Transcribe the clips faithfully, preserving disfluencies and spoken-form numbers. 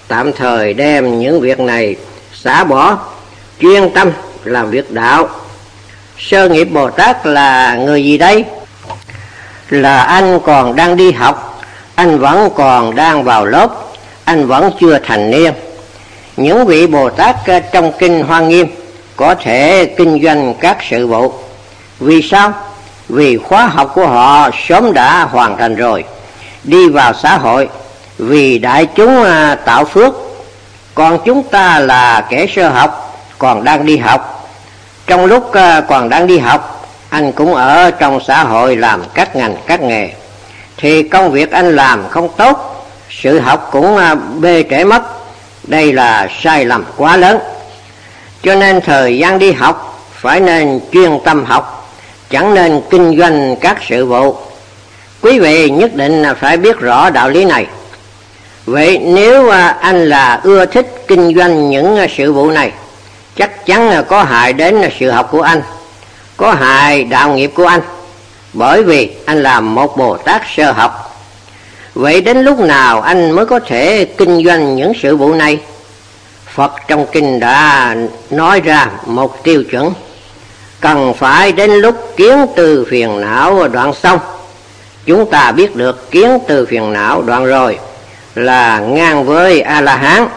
tạm thời đem những việc này xả bỏ, chuyên tâm làm việc đạo. Sơ nghiệp Bồ Tát là người gì đây? Là anh còn đang đi học, anh vẫn còn đang vào lớp, anh vẫn chưa thành niên. Những vị Bồ Tát trong kinh Hoa Nghiêm có thể kinh doanh các sự vụ. Vì sao? Vì khóa học của họ sớm đã hoàn thành rồi, đi vào xã hội vì đại chúng tạo phước. Còn chúng ta là kẻ sơ học, còn đang đi học. Trong lúc còn đang đi học, anh cũng ở trong xã hội làm các ngành các nghề, thì công việc anh làm không tốt, sự học cũng bê trễ mất. Đây là sai lầm quá lớn. Cho nên thời gian đi học phải nên chuyên tâm học, chẳng nên kinh doanh các sự vụ. Quý vị nhất định phải biết rõ đạo lý này. Vậy nếu anh là ưa thích kinh doanh những sự vụ này, chắc chắn có hại đến sự học của anh, có hại đạo nghiệp của anh, bởi vì anh là một Bồ Tát sơ học. Vậy đến lúc nào anh mới có thể kinh doanh những sự vụ này? Phật trong kinh đã nói ra một tiêu chuẩn: cần phải đến lúc kiến từ phiền não đoạn xong. Chúng ta biết được kiến từ phiền não đoạn rồi là ngang với A-la-hán,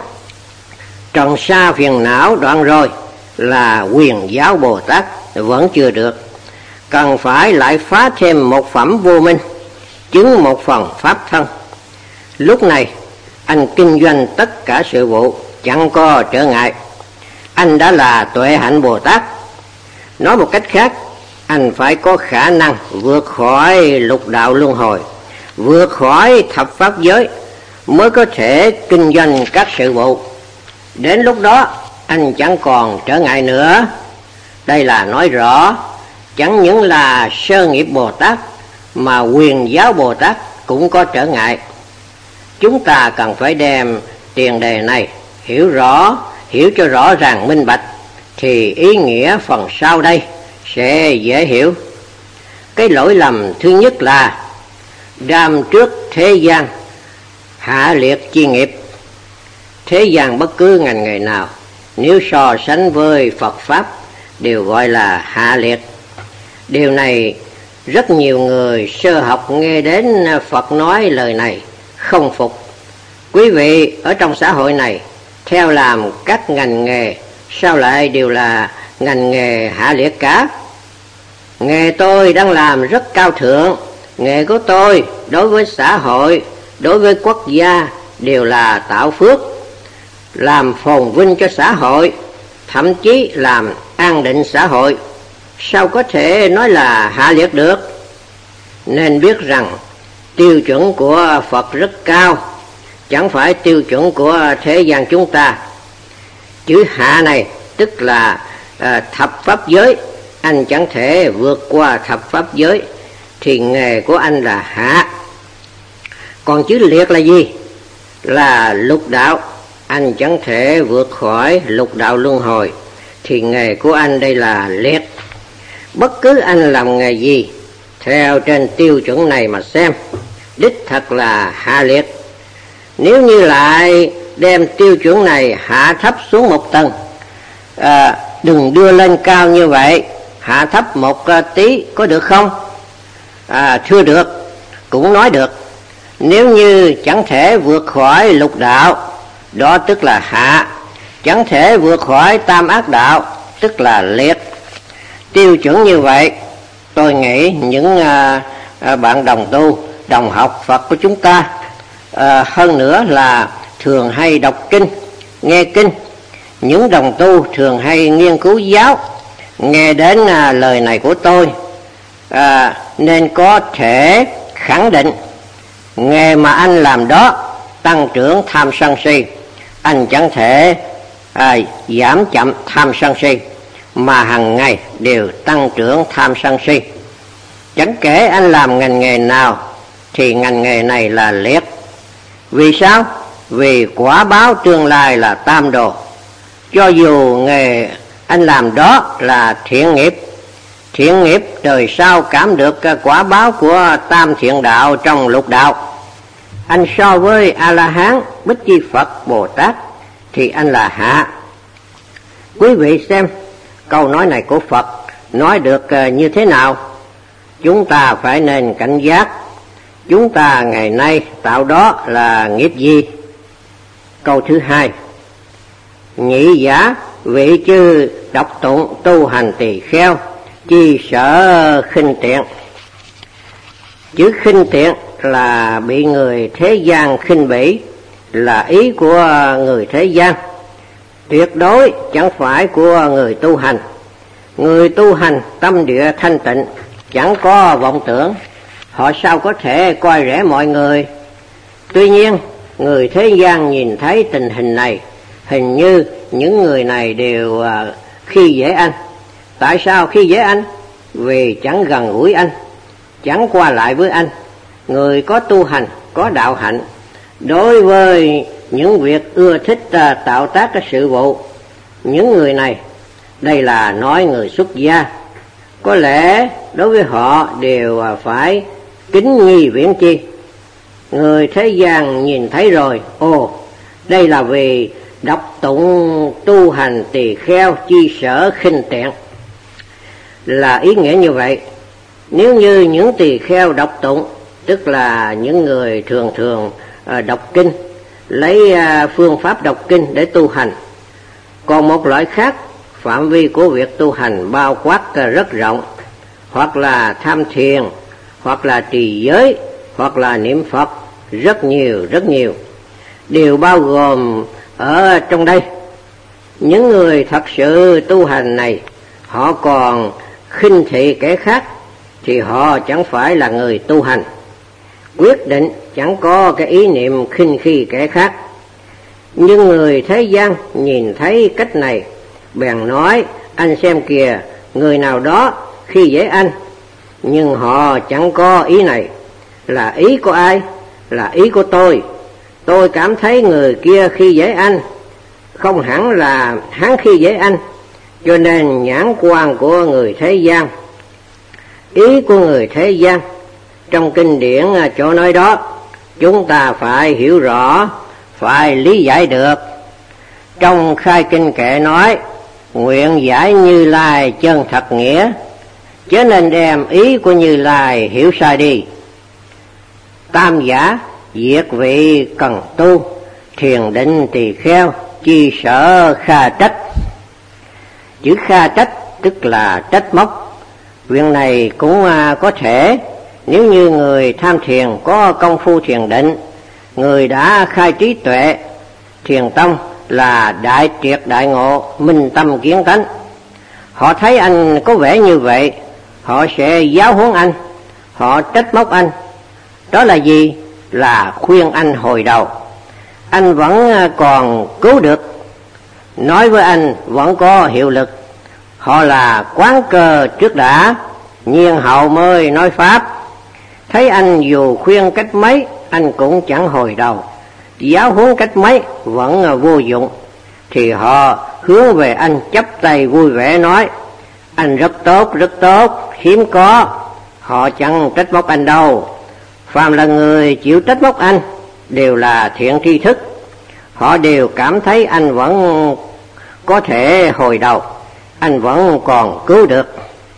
trần sa phiền não đoạn rồi là quyền giáo Bồ Tát, vẫn chưa được. Cần phải lại phá thêm một phẩm vô minh, chứng một phần pháp thân. Lúc này anh kinh doanh tất cả sự vụ chẳng có trở ngại. Anh đã là tuệ hạnh Bồ Tát. Nói một cách khác, anh phải có khả năng vượt khỏi lục đạo luân hồi, vượt khỏi thập pháp giới, mới có thể kinh doanh các sự vụ. Đến lúc đó anh chẳng còn trở ngại nữa. Đây là nói rõ chẳng những là sơ nghiệp Bồ Tát mà quyền giáo Bồ Tát cũng có trở ngại. Chúng ta cần phải đem tiền đề này hiểu rõ, hiểu cho rõ ràng minh bạch, thì ý nghĩa phần sau đây sẽ dễ hiểu. Cái lỗi lầm thứ nhất là đam trước thế gian, hạ liệt chi nghiệp. Thế gian bất cứ ngành nghề nào nếu so sánh với Phật Pháp đều gọi là hạ liệt. Điều này rất nhiều người sơ học nghe đến Phật nói lời này không phục. Quý vị ở trong xã hội này theo làm các ngành nghề, sao lại đều là ngành nghề hạ liệt cả? Nghề tôi đang làm rất cao thượng, nghề của tôi đối với xã hội, đối với quốc gia đều là tạo phước, làm phồn vinh cho xã hội, thậm chí làm an định xã hội. Sao có thể nói là hạ liệt được? Nên biết rằng tiêu chuẩn của Phật rất cao, chẳng phải tiêu chuẩn của thế gian chúng ta. Chữ hạ này tức là à, thập pháp giới. Anh chẳng thể vượt qua thập pháp giới thì nghề của anh là hạ. Còn chữ liệt là gì? Là lục đạo. Anh chẳng thể vượt khỏi lục đạo luân hồi thì nghề của anh đây là liệt. Bất cứ anh làm nghề gì theo trên tiêu chuẩn này mà xem, đích thật là hạ liệt. Nếu như lại đem tiêu chuẩn này hạ thấp xuống một tầng, à, đừng đưa lên cao như vậy, hạ thấp một tí có được không? À, thưa được, cũng nói được. Nếu như chẳng thể vượt khỏi lục đạo, đó tức là hạ. Chẳng thể vượt khỏi tam ác đạo, tức là liệt. Tiêu chuẩn như vậy, tôi nghĩ những à, à, bạn đồng tu, đồng học Phật của chúng ta, à, hơn nữa là thường hay đọc kinh, nghe kinh, những đồng tu thường hay nghiên cứu giáo, nghe đến à, lời này của tôi, à, nên có thể khẳng định nghề mà anh làm đó tăng trưởng tham sân si. Anh chẳng thể à, giảm chậm tham sân si, mà hàng ngày đều tăng trưởng tham sân si. Chẳng kể anh làm ngành nghề nào thì ngành nghề này là liệt. Vì sao? Vì quả báo tương lai là tam đồ. Cho dù nghề anh làm đó là thiện nghiệp, thiện nghiệp đời sau cảm được quả báo của tam thiện đạo trong lục đạo. Anh so với A-la-hán, Bích Chi Phật, Bồ Tát thì anh là hạ. Quý vị xem câu nói này của Phật nói được như thế nào? Chúng ta phải nên cảnh giác. Chúng ta ngày nay tạo đó là nghiệp gì? Câu thứ hai, nhị giả vị chư đọc tụng tu hành tỳ kheo, chi sở khinh tiện. Chữ khinh tiện là bị người thế gian khinh bỉ, là ý của người thế gian, tuyệt đối chẳng phải của người tu hành. Người tu hành tâm địa thanh tịnh, chẳng có vọng tưởng, họ sao có thể coi rẻ mọi người. Tuy nhiên, người thế gian nhìn thấy tình hình này, hình như những người này đều khi dễ anh. Tại sao khi dễ anh? Vì chẳng gần gũi anh, chẳng qua lại với anh. Người có tu hành, có đạo hạnh, đối với những việc ưa thích tạo tác cái sự vụ, những người này, đây là nói người xuất gia, có lẽ đối với họ đều phải kính nhi viễn chi. Người thế gian nhìn thấy rồi, ồ, đây là vì đọc tụng tu hành tỳ kheo, chi sở khinh tiện, là ý nghĩa như vậy. Nếu như những tỳ kheo đọc tụng, tức là những người thường thường đọc kinh, lấy phương pháp đọc kinh để tu hành. Còn một loại khác, phạm vi của việc tu hành bao quát rất rộng, hoặc là tham thiền, hoặc là trì giới, hoặc là niệm Phật, rất nhiều, rất nhiều, đều bao gồm ở trong đây. Những người thật sự tu hành này, họ còn khinh thị kẻ khác, thì họ chẳng phải là người tu hành. Quyết định chẳng có cái ý niệm khinh khi kẻ khác. Nhưng người thế gian nhìn thấy cách này, bèn nói, anh xem kìa, người nào đó khi dễ anh. Nhưng họ chẳng có ý này. Là ý của ai? Là ý của tôi. Tôi cảm thấy người kia khi dễ anh, không hẳn là hắn khi dễ anh. Cho nên nhãn quan của người thế gian, ý của người thế gian, trong kinh điển chỗ nói đó, chúng ta phải hiểu rõ, phải lý giải được. Trong khai kinh kệ nói, nguyện giải Như Lai chân thật nghĩa, chớ nên đem ý của Như Lai hiểu sai đi. Tam giả diệt vị cần tu, thiền định tỳ kheo, chi sở kha trách. Chữ kha trách tức là trách móc. Việc này cũng có thể, nếu như người tham thiền có công phu thiền định, người đã khai trí tuệ, thiền tông là đại triệt đại ngộ, minh tâm kiến tánh. Họ thấy anh có vẻ như vậy, họ sẽ giáo huấn anh, họ trách móc anh. Đó là gì? Là khuyên anh hồi đầu. Anh vẫn còn cứu được, nói với anh vẫn có hiệu lực. Họ là quán cơ trước đã, nhiên hậu mới nói pháp. Thấy anh dù khuyên cách mấy, anh cũng chẳng hồi đầu, giáo huấn cách mấy vẫn vô dụng, thì họ hướng về anh chắp tay vui vẻ nói, anh rất tốt, rất tốt, hiếm có. Họ chẳng trách móc anh đâu. Phàm là người chịu trách móc anh đều là thiện tri thức. Họ đều cảm thấy anh vẫn có thể hồi đầu, anh vẫn còn cứu được.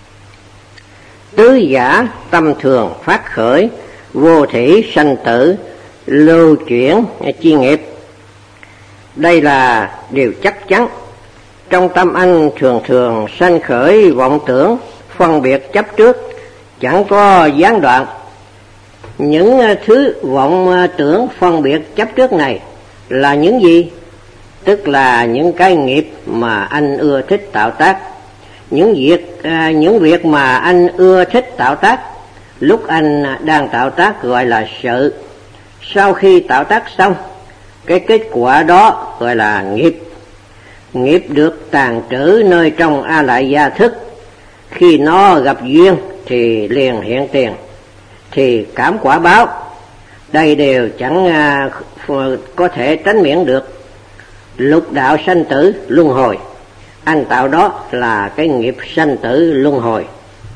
Tứ giả tâm thường phát khởi, vô thỉ sanh tử, lưu chuyển chi nghiệp. Đây là điều chắc chắn. Trong tâm anh thường thường sanh khởi vọng tưởng, phân biệt chấp trước, chẳng có gián đoạn. Những thứ vọng tưởng phân biệt chấp trước này là những gì? Tức là những cái nghiệp mà anh ưa thích tạo tác. Những việc, những việc mà anh ưa thích tạo tác, lúc anh đang tạo tác gọi là sự. Sau khi tạo tác xong, cái kết quả đó gọi là nghiệp. Nghiệp được tàng trữ nơi trong A Lại Gia thức. Khi nó gặp duyên thì liền hiện tiền, thì cảm quả báo. Đây đều chẳng có thể tránh miễn được. Lục đạo sanh tử luân hồi, anh tạo đó là cái nghiệp sanh tử luân hồi.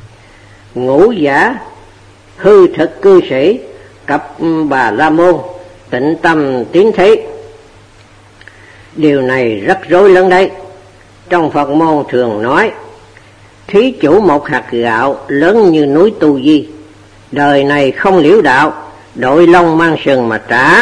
Ngũ giả hư thực cư sĩ cặp Bà La Môn tịnh tâm tín thí. Điều này rất rối lớn đấy. Trong Phật môn thường nói, thí chủ một hạt gạo lớn như núi Tu Di, đời này không liễu đạo, đội lông mang sừng mà trả.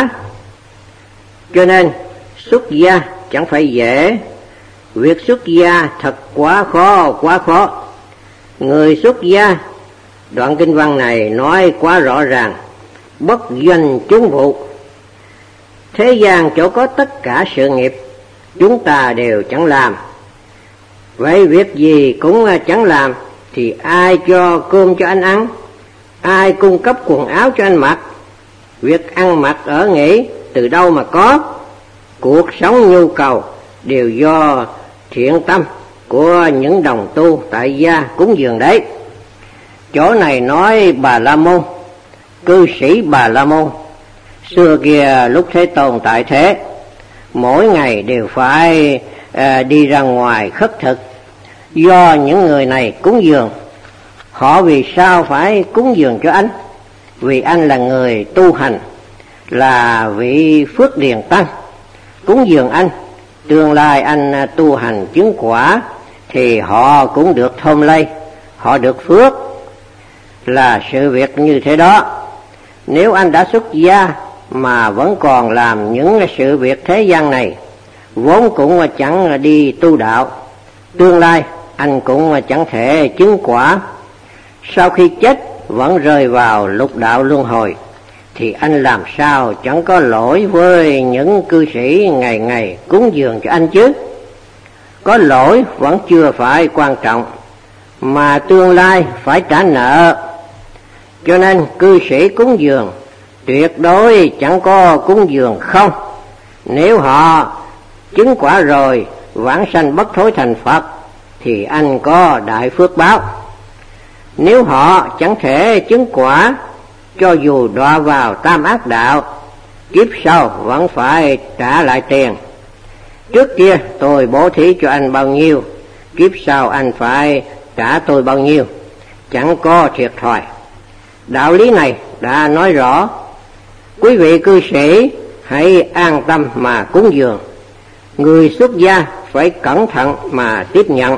Cho nên xuất gia chẳng phải dễ, việc xuất gia thật quá khó, quá khó. Người xuất gia, đoạn kinh văn này nói quá rõ ràng, bất doanh chúng vụ. Thế gian chỗ có tất cả sự nghiệp, chúng ta đều chẳng làm. Vậy việc gì cũng chẳng làm, thì ai cho cơm cho anh ăn, ai cung cấp quần áo cho anh mặc? Việc ăn mặc ở nghỉ từ đâu mà có? Cuộc sống nhu cầu đều do thiện tâm của những đồng tu tại gia cúng dường đấy. Chỗ này nói Bà La Môn, cư sĩ Bà La Môn. Xưa kia lúc Thế Tôn tại thế, mỗi ngày đều phải à, đi ra ngoài khất thực, do những người này cúng dường. Họ vì sao phải cúng dường cho anh? Vì anh là người tu hành, là vị phước điền tăng. Cúng dường anh, tương lai anh tu hành chứng quả, thì họ cũng được thơm lây, họ được phước. Là sự việc như thế đó. Nếu anh đã xuất gia mà vẫn còn làm những sự việc thế gian này, vốn cũng chẳng đi tu đạo, tương lai anh cũng chẳng thể chứng quả. Sau khi chết vẫn rơi vào lục đạo luân hồi, thì anh làm sao chẳng có lỗi với những cư sĩ ngày ngày cúng dường cho anh chứ? Có lỗi vẫn chưa phải quan trọng, mà tương lai phải trả nợ. Cho nên cư sĩ cúng dường tuyệt đối chẳng có cúng dường không. Nếu họ chứng quả rồi vãng sanh bất thối thành Phật, thì anh có đại phước báo. Nếu họ chẳng thể chứng quả, cho dù đọa vào tam ác đạo, kiếp sau vẫn phải trả lại tiền. Trước kia tôi bố thí cho anh bao nhiêu, kiếp sau anh phải trả tôi bao nhiêu, chẳng có thiệt thòi. Đạo lý này đã nói rõ. Quý vị cư sĩ hãy an tâm mà cúng dường. Người xuất gia phải cẩn thận mà tiếp nhận.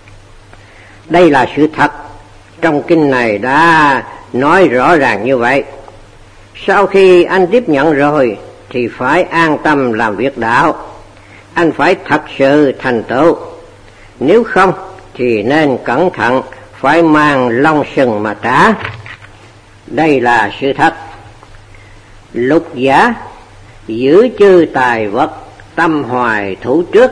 Đây là sự thật. Trong kinh này đã nói rõ ràng như vậy. Sau khi anh tiếp nhận rồi thì phải an tâm làm việc đạo. Anh phải thật sự thành tựu. Nếu không thì nên cẩn thận, phải mang lông sừng mà trả. Đây là sự thật. Lục giả giữ chư tài vật, tâm hoài thủ trước.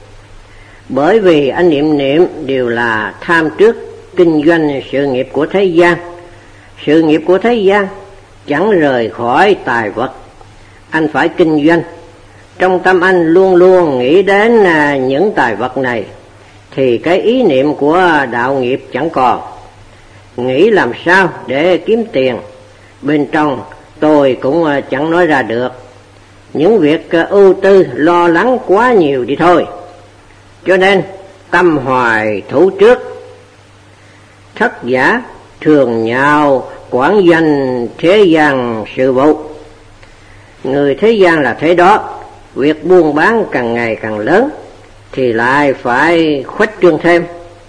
Bởi vì anh niệm niệm đều là tham trước kinh doanh sự nghiệp của thế gian. Sự nghiệp của thế gian chẳng rời khỏi tài vật. Anh phải kinh doanh. Trong tâm anh luôn luôn nghĩ đến những tài vật này, thì cái ý niệm của đạo nghiệp chẳng còn. Nghĩ làm sao để kiếm tiền, bên trong tôi cũng chẳng nói ra được. Những việc ưu tư lo lắng quá nhiều đi thôi. Cho nên tâm hoài thủ trước. Thất giả thường nhạo quản danh thế gian sự vụ. Người thế gian là thế đó. Việc buôn bán càng ngày càng lớn, thì lại phải khuếch trương thêm.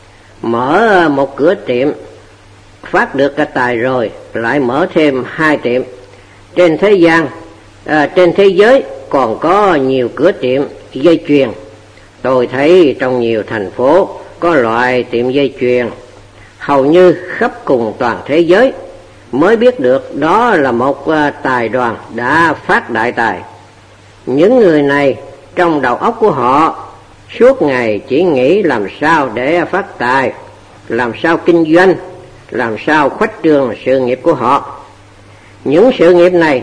Mở một cửa tiệm, phát được cả tài rồi, lại mở thêm hai tiệm. Trên thế gian, à, trên thế giới còn có nhiều cửa tiệm dây chuyền. Tôi thấy trong nhiều thành phố có loại tiệm dây chuyền, hầu như khắp cùng toàn thế giới mới biết được đó là một tài đoàn đã phát đại tài. Những người này trong đầu óc của họ suốt ngày chỉ nghĩ làm sao để phát tài, làm sao kinh doanh, làm sao khuếch trương sự nghiệp của họ. Những sự nghiệp này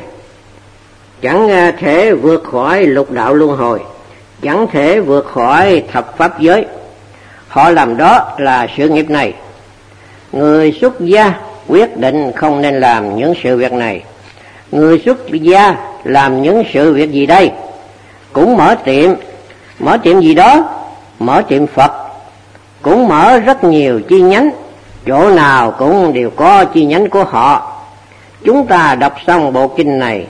chẳng thể vượt khỏi lục đạo luân hồi, chẳng thể vượt khỏi thập pháp giới. Họ làm đó là sự nghiệp này. Người xuất gia quyết định không nên làm những sự việc này. Người xuất gia làm những sự việc gì đây? Cũng mở tiệm. Mở tiệm gì đó? Mở tiệm Phật. Cũng mở rất nhiều chi nhánh. Chỗ nào cũng đều có chi nhánh của họ. Chúng ta đọc xong bộ kinh này,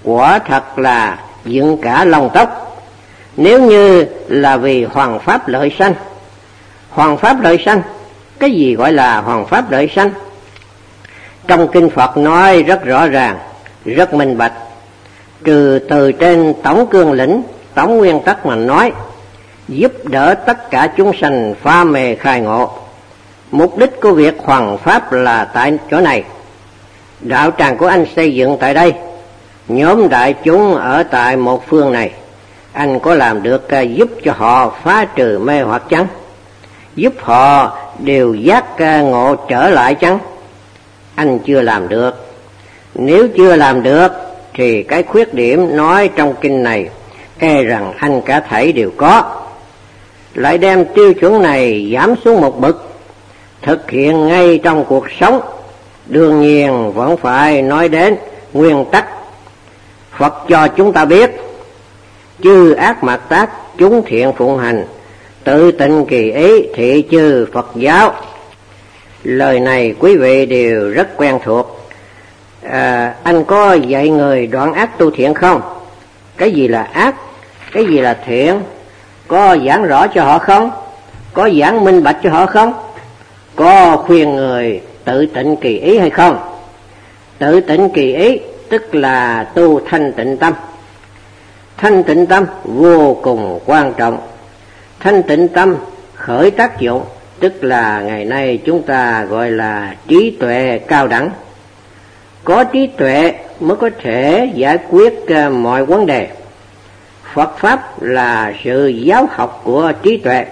quả thật là dựng cả lông tóc. Nếu như là vì hoàng pháp lợi sanh, hoàng pháp lợi sanh, cái gì gọi là hoàng pháp lợi sanh? Trong kinh Phật nói rất rõ ràng, rất minh bạch. Trừ từ trên tổng cương lĩnh, tổng nguyên tắc mà nói, giúp đỡ tất cả chúng sanh phá mê khai ngộ. Mục đích của việc hoằng pháp là tại chỗ này. Đạo tràng của anh xây dựng tại đây, nhóm đại chúng ở tại một phương này, anh có làm được giúp cho họ phá trừ mê hoặc chăng? Giúp họ đều giác ngộ trở lại chăng? Anh chưa làm được. Nếu chưa làm được thì cái khuyết điểm nói trong kinh này e rằng anh cả thảy đều có. Lại đem tiêu chuẩn này giảm xuống một bậc, thực hiện ngay trong cuộc sống, đương nhiên vẫn phải nói đến nguyên tắc. Phật cho chúng ta biết, chư ác mạt tác chúng thiện phụng hành, tự tịnh kỳ ý thị chư Phật giáo. Lời này quý vị đều rất quen thuộc. À, anh có dạy người đoạn ác tu thiện không? Cái gì là ác, cái gì là thiện? Có giảng rõ cho họ không? Có giảng minh bạch cho họ không? Có khuyên người tự tịnh kỳ ý hay không? Tự tịnh kỳ ý tức là tu thanh tịnh tâm. Thanh tịnh tâm vô cùng quan trọng. Thanh tịnh tâm khởi tác dụng, tức là ngày nay chúng ta gọi là trí tuệ cao đẳng. Có trí tuệ mới có thể giải quyết mọi vấn đề. Phật Pháp là sự giáo học của trí tuệ,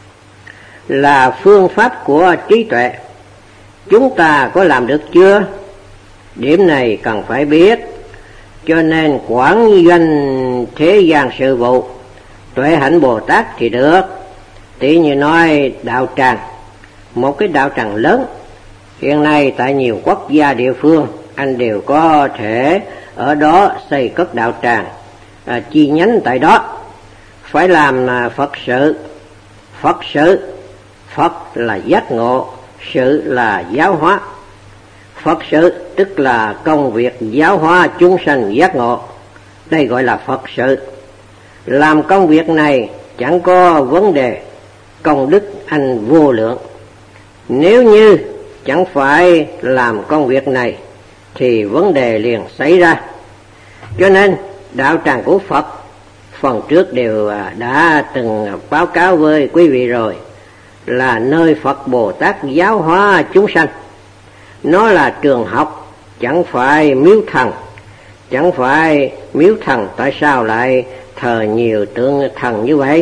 là phương pháp của trí tuệ. Chúng ta có làm được chưa? Điểm này cần phải biết. Cho nên quản doanh thế gian sự vụ, tuệ hạnh Bồ Tát thì được. Tỷ như nói đạo tràng, một cái đạo tràng lớn, hiện nay tại nhiều quốc gia địa phương, anh đều có thể ở đó xây cất đạo tràng, à, chi nhánh tại đó. Phải làm à, Phật sự. Phật sự, Phật là giác ngộ, sự là giáo hóa. Phật sự tức là công việc giáo hóa chúng sanh giác ngộ. Đây gọi là Phật sự. Làm công việc này chẳng có vấn đề, công đức anh vô lượng. Nếu như chẳng phải làm công việc này thì vấn đề liền xảy ra. Cho nên đạo tràng của Phật phần trước đều đã từng báo cáo với quý vị rồi, là nơi Phật Bồ Tát giáo hóa chúng sanh. Nó là trường học, chẳng phải miếu thần. Chẳng phải miếu thần, tại sao lại thờ nhiều tượng thần như vậy?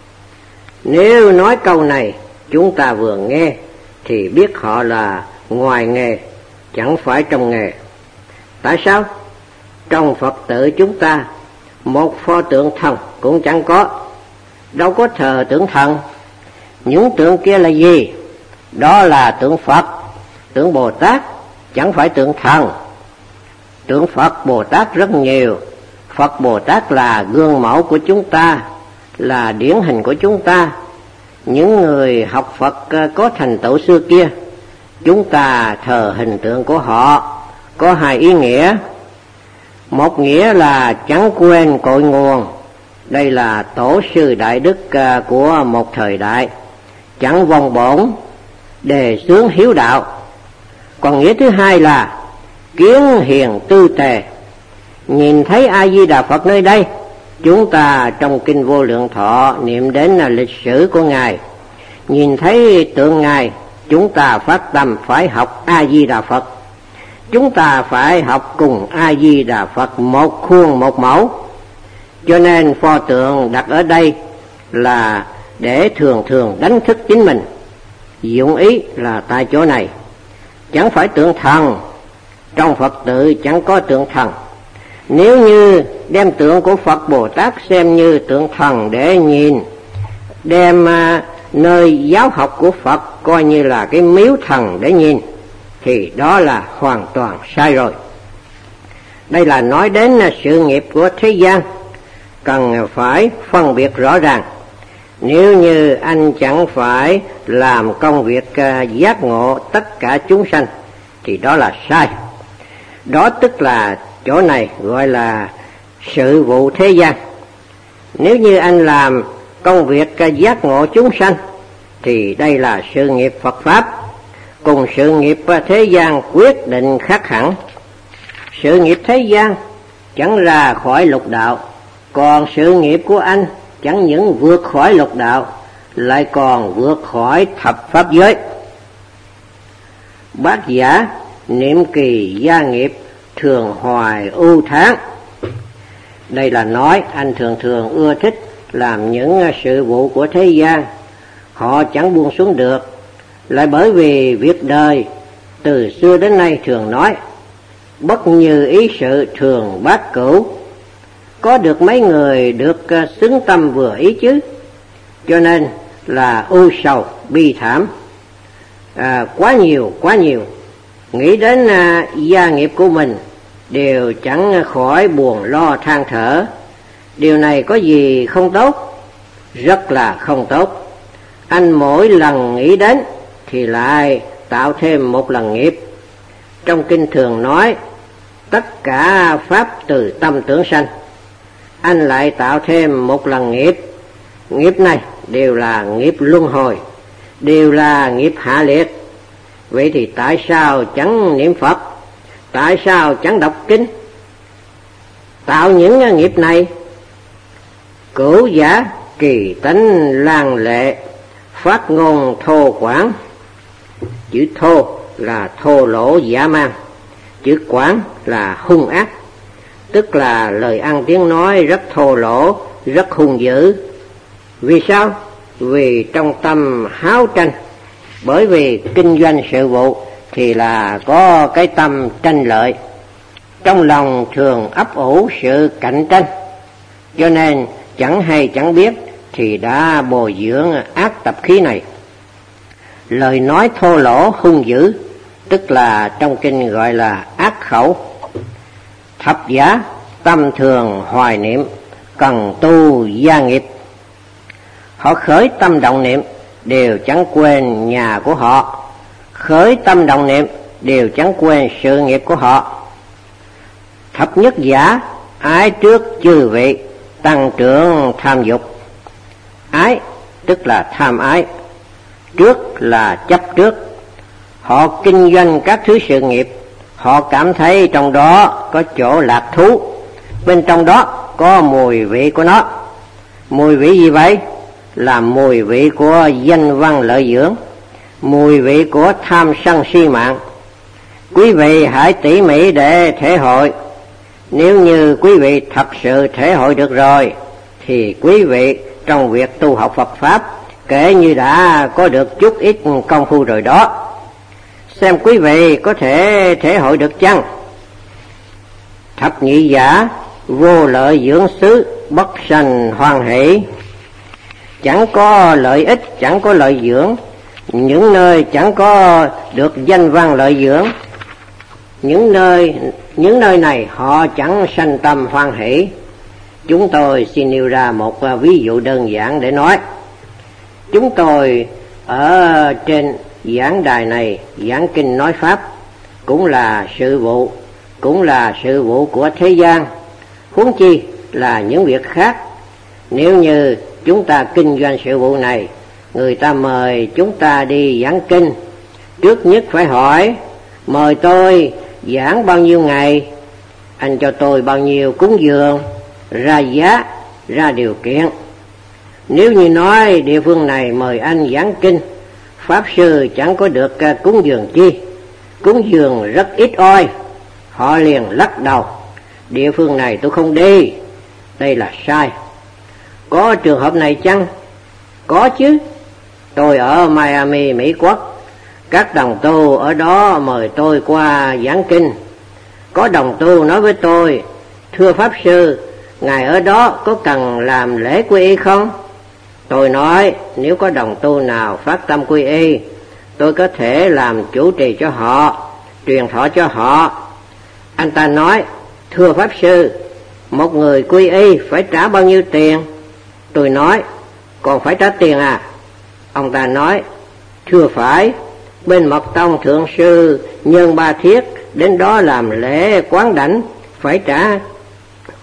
Nếu nói câu này chúng ta vừa nghe thì biết họ là ngoài nghề, chẳng phải trong nghề. Tại sao? Trong Phật tử chúng ta một pho tượng thần cũng chẳng có, đâu có thờ tượng thần. Những tượng kia là gì? Đó là tượng Phật, tượng Bồ Tát, chẳng phải tượng thần. Tượng Phật Bồ Tát rất nhiều. Phật Bồ Tát là gương mẫu của chúng ta, là điển hình của chúng ta. Những người học Phật có thành tựu xưa kia, chúng ta thờ hình tượng của họ có hai ý nghĩa. Một nghĩa là chẳng quên cội nguồn, đây là tổ sư đại đức của một thời đại, chẳng vòng bổn, đề xướng hiếu đạo. Còn nghĩa thứ hai là kiến hiền tư tề. Nhìn thấy A Di Đà Phật nơi đây, chúng ta trong kinh Vô Lượng Thọ niệm đến là lịch sử của Ngài. Nhìn thấy tượng Ngài, chúng ta phát tâm phải học A Di Đà Phật. Chúng ta phải học cùng A Di Đà Phật một khuôn một mẫu. Cho nên pho tượng đặt ở đây là để thường thường đánh thức chính mình. Dụng ý là tại chỗ này. Chẳng phải tượng thần, trong Phật tự chẳng có tượng thần. Nếu như đem tượng của Phật Bồ Tát xem như tượng thần để nhìn, đem uh, nơi giáo học của Phật coi như là cái miếu thần để nhìn, thì đó là hoàn toàn sai rồi. Đây là nói đến uh, sự nghiệp của thế gian, cần phải phân biệt rõ ràng. Nếu như anh chẳng phải làm công việc uh, giác ngộ tất cả chúng sanh thì đó là sai. Đó tức là chỗ này gọi là sự vụ thế gian. Nếu như anh làm công việc giác ngộ chúng sanh thì đây là sự nghiệp Phật Pháp, cùng sự nghiệp thế gian quyết định khác hẳn. Sự nghiệp thế gian chẳng ra khỏi lục đạo, còn sự nghiệp của anh chẳng những vượt khỏi lục đạo, lại còn vượt khỏi thập pháp giới. Bác giả niệm kỳ gia nghiệp thường hoài ưu tháng. Đây là nói anh thường thường ưa thích làm những sự vụ của thế gian, họ chẳng buông xuống được. Lại bởi vì việc đời từ xưa đến nay thường nói bất như ý sự thường bát cửu, có được mấy người được xứng tâm vừa ý chứ, cho nên là ưu sầu bi thảm à, quá nhiều quá nhiều. Nghĩ đến à, gia nghiệp của mình đều chẳng khỏi buồn lo than thở. Điều này có gì không tốt? Rất là không tốt. Anh mỗi lần nghĩ đến thì lại tạo thêm một lần nghiệp. Trong kinh thường nói tất cả pháp từ tâm tưởng sanh, anh lại tạo thêm một lần nghiệp. Nghiệp này đều là nghiệp luân hồi, đều là nghiệp hạ liệt. Vậy thì tại sao chẳng niệm Phật? Tại sao chẳng đọc kinh? Tạo những nghiệp này, cửu giả kỳ tánh lang lệ, phát ngôn thô quảng. Chữ thô là thô lỗ dã man, chữ quảng là hung ác, tức là lời ăn tiếng nói rất thô lỗ, rất hung dữ. Vì sao? Vì trong tâm háo tranh. Bởi vì kinh doanh sự vụ thì là có cái tâm tranh lợi, trong lòng thường ấp ủ sự cạnh tranh, cho nên chẳng hay chẳng biết thì đã bồi dưỡng ác tập khí này. Lời nói thô lỗ hung dữ tức là trong kinh gọi là ác khẩu. Thập giả tâm thường hoài niệm, cần tu gia nghiệp. Họ khởi tâm động niệm đều chẳng quên nhà của họ, khởi tâm động niệm đều chẳng quên sự nghiệp của họ. Thập nhất giả ái trước chư vị, tăng trưởng tham dục. Ái tức là tham ái, trước là chấp trước. Họ kinh doanh các thứ sự nghiệp, họ cảm thấy trong đó có chỗ lạc thú, bên trong đó có mùi vị của nó. Mùi vị gì vậy? Là mùi vị của danh văn lợi dưỡng, mùi vị của tham sân si mạng. Quý vị hãy tỉ mỉ để thể hội. Nếu như quý vị thật sự thể hội được rồi thì quý vị trong việc tu học Phật Pháp kể như đã có được chút ít công phu rồi đó. Xem quý vị có thể thể hội được chăng? Thập nhị giả vô lợi dưỡng xứ, bất sanh hoan hỷ. Chẳng có lợi ích, chẳng có lợi dưỡng. Những nơi chẳng có được danh văn lợi dưỡng, những nơi những nơi này họ chẳng sanh tâm hoan hỷ. Chúng tôi xin nêu ra một ví dụ đơn giản để nói. Chúng tôi ở trên giảng đài này giảng kinh nói pháp cũng là sự vụ, cũng là sự vụ của thế gian, huống chi là những việc khác. Nếu như chúng ta kinh doanh sự vụ này, người ta mời chúng ta đi giảng kinh, trước nhất phải hỏi mời tôi giảng bao nhiêu ngày, anh cho tôi bao nhiêu cúng dường, ra giá, ra điều kiện. Nếu như nói địa phương này mời anh giảng kinh, pháp sư chẳng có được cúng dường chi, cúng dường rất ít oi, họ liền lắc đầu, địa phương này tôi không đi, đây là sai. Có trường hợp này chăng? Có chứ. Tôi ở Miami, Mỹ Quốc, các đồng tu ở đó mời tôi qua giảng kinh. Có đồng tu nói với tôi, thưa pháp sư, ngài ở đó có cần làm lễ quy y không? Tôi nói, nếu có đồng tu nào phát tâm quy y, tôi có thể làm chủ trì cho họ, truyền thọ cho họ. Anh ta nói, thưa pháp sư, một người quy y phải trả bao nhiêu tiền? Tôi nói, còn phải trả tiền à? Ông ta nói, thưa phải, bên Mật Tông thượng sư Nhân Ba Thiết đến đó làm lễ quán đảnh phải trả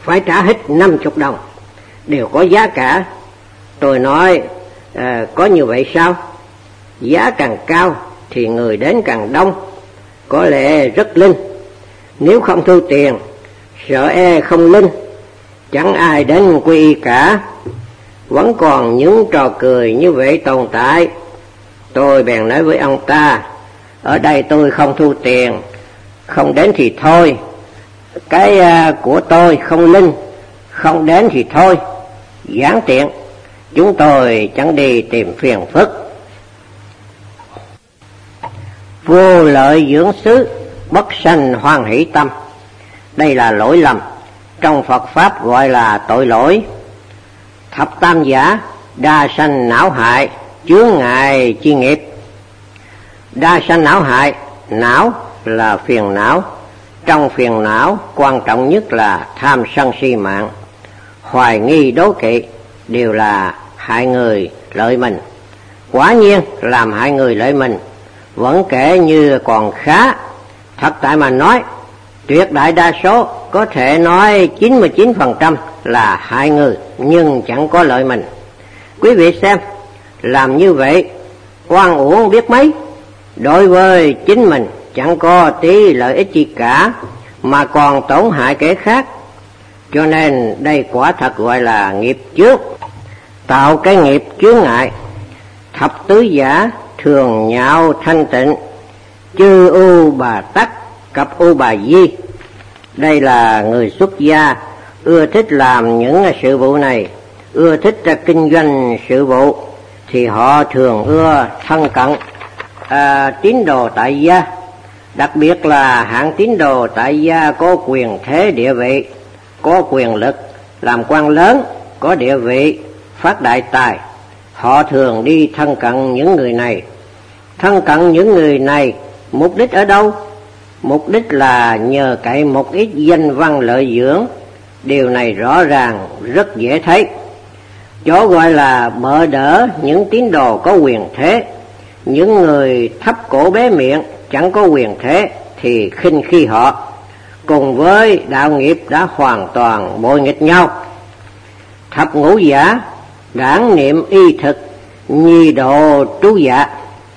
phải trả hết năm chục đồng, đều có giá cả. Tôi nói, à, có như vậy sao? Giá càng cao thì người đến càng đông, có lẽ rất linh. Nếu không thu tiền, sợ e không linh, chẳng ai đến quy y cả. Vẫn còn những trò cười như vậy tồn tại. Tôi bèn nói với ông ta, ở đây tôi không thu tiền, không đến thì thôi. Cái uh, của tôi không linh, không đến thì thôi, giản tiện, chúng tôi chẳng đi tìm phiền phức. Vô lợi dưỡng xứ, bất sanh hoan hỷ tâm. Đây là lỗi lầm, trong Phật Pháp gọi là tội lỗi. Thập tam giả, đa sanh não hại, chướng ngại chi nghiệp. Đa sanh não hại, não là phiền não. Trong phiền não, quan trọng nhất là tham sân si mạng, hoài nghi đố kỵ, đều là hại người lợi mình. Quả nhiên làm hại người lợi mình vẫn kể như còn khá. Thật tại mà nói, tuyệt đại đa số, có thể nói chín mươi chín phần trăm là hại người nhưng chẳng có lợi mình. Quý vị xem, làm như vậy oan uổng biết mấy. Đối với chính mình chẳng có tí lợi ích gì cả, mà còn tổn hại kẻ khác. Cho nên đây quả thật gọi là nghiệp chướng, tạo cái nghiệp chướng ngại. Thập tứ giả thường nhạo thanh tịnh, chư u bà tắc cặp u bà di. Đây là người xuất gia, ưa thích làm những sự vụ này, ưa thích kinh doanh sự vụ, thì họ thường ưa thân cận à, tín đồ tại gia. Đặc biệt là hạng tín đồ tại gia có quyền thế địa vị, có quyền lực, làm quan lớn, có địa vị, phát đại tài. Họ thường đi thân cận những người này. Thân cận những người này, mục đích ở đâu? Mục đích là nhờ cậy một ít danh văn lợi dưỡng. Điều này rõ ràng, rất dễ thấy. Chỗ gọi là bợ đỡ những tín đồ có quyền thế. Những người thấp cổ bé miệng, chẳng có quyền thế, thì khinh khi họ. Cùng với đạo nghiệp đã hoàn toàn bội nghịch nhau. Thập ngũ giả, đảng niệm y thực, nhi độ trú dạ.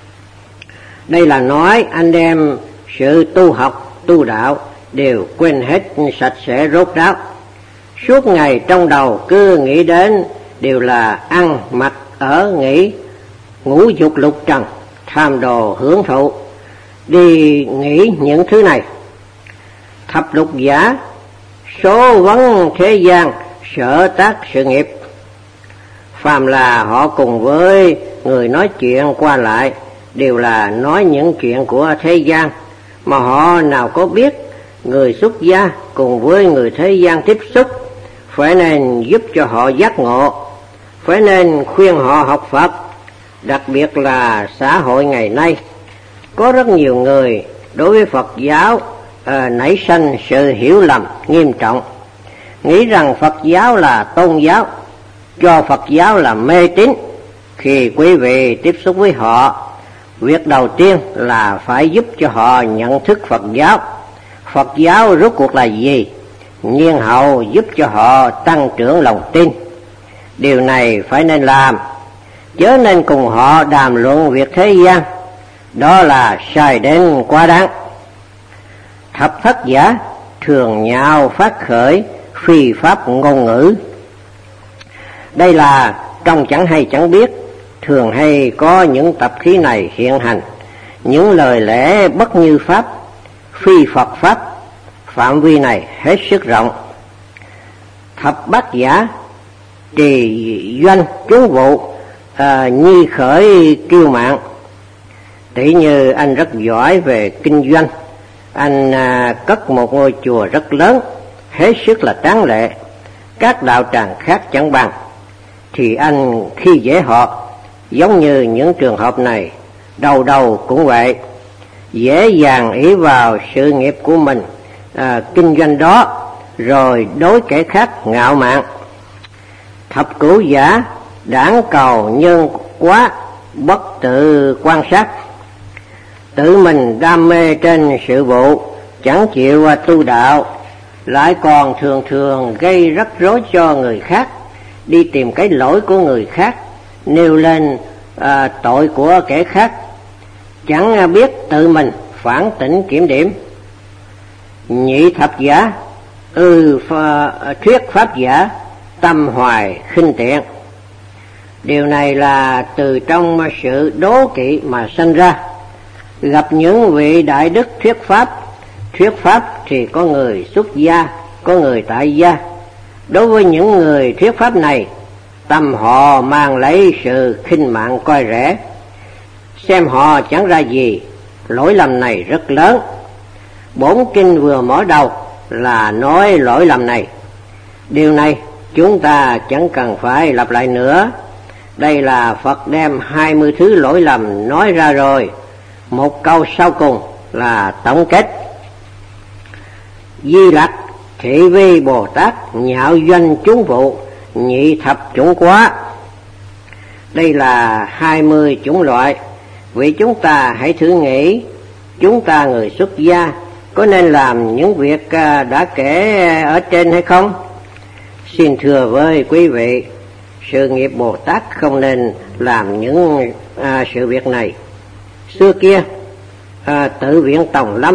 Đây là nói anh em sự tu học, tu đạo đều quên hết sạch sẽ rốt ráo. Suốt ngày trong đầu cứ nghĩ đến đều là ăn, mặc, ở, nghỉ, ngũ dục lục trần, tham đồ hưởng thụ, đi nghĩ những thứ này. Thập lục giả, số vấn thế gian, sở tác sự nghiệp. Phàm là họ cùng với người nói chuyện qua lại, đều là nói những chuyện của thế gian, mà họ nào có biết người xuất gia cùng với người thế gian tiếp xúc, phải nên giúp cho họ giác ngộ, phải nên khuyên họ học Phật. Đặc biệt là xã hội ngày nay, có rất nhiều người đối với Phật giáo à, nảy sinh sự hiểu lầm nghiêm trọng, nghĩ rằng Phật giáo là tôn giáo, cho Phật giáo là mê tín. Khi quý vị tiếp xúc với họ, việc đầu tiên là phải giúp cho họ nhận thức Phật giáo. Phật giáo rốt cuộc là gì? Nhiên hậu giúp cho họ tăng trưởng lòng tin. Điều này phải nên làm, chớ nên cùng họ đàm luận việc thế gian, đó là sai đến quá đáng. Thập thất giả thường nhạo phát khởi phi pháp ngôn ngữ. Đây là trong chẳng hay chẳng biết, thường hay có những tập khí này hiện hành, những lời lẽ bất như pháp, phi Phật pháp. Phạm vi này hết sức rộng. Thập bát giả trì doanh trú vụ, à, nhi khởi kiêu mạn. Tỷ như anh rất giỏi về kinh doanh, anh à, cất một ngôi chùa rất lớn, hết sức là tráng lệ, các đạo tràng khác chẳng bằng, thì anh khi dễ họ. Giống như những trường hợp này, đầu đầu cũng vậy, dễ dàng ỷ vào sự nghiệp của mình, à, kinh doanh đó, rồi đối kẻ khác ngạo mạn. Thập cửu giả đãng cầu nhân quá, bất tự quan sát. Tự mình đam mê trên sự vụ, chẳng chịu tu đạo, lại còn thường thường gây rắc rối cho người khác, đi tìm cái lỗi của người khác, nêu lên à, tội của kẻ khác, chẳng biết tự mình phản tỉnh kiểm điểm. Nhị thập giả, ư ừ, thuyết pháp giả, tâm hoài khinh tiện. Điều này là từ trong sự đố kỵ mà sanh ra. Gặp những vị đại đức thuyết pháp, thuyết pháp thì có người xuất gia, có người tại gia. Đối với những người thuyết pháp này, tâm họ mang lấy sự khinh mạng coi rẻ, xem họ chẳng ra gì. Lỗi lầm này rất lớn. Bổn kinh vừa mở đầu là nói lỗi lầm này. Điều này chúng ta chẳng cần phải lặp lại nữa. Đây là Phật đem hai mươi thứ lỗi lầm nói ra rồi. Một câu sau cùng là tổng kết. Di Lặc Thị Vi Bồ Tát nhạo doanh chúng vụ, nhị thập chủng quá. Đây là hai mươi chủng loại. Vì chúng ta hãy thử nghĩ, chúng ta người xuất gia có nên làm những việc đã kể ở trên hay không? Xin thưa với quý vị, sự nghiệp Bồ Tát không nên làm những à, sự việc này. Xưa kia, à, tự viện Tòng Lâm,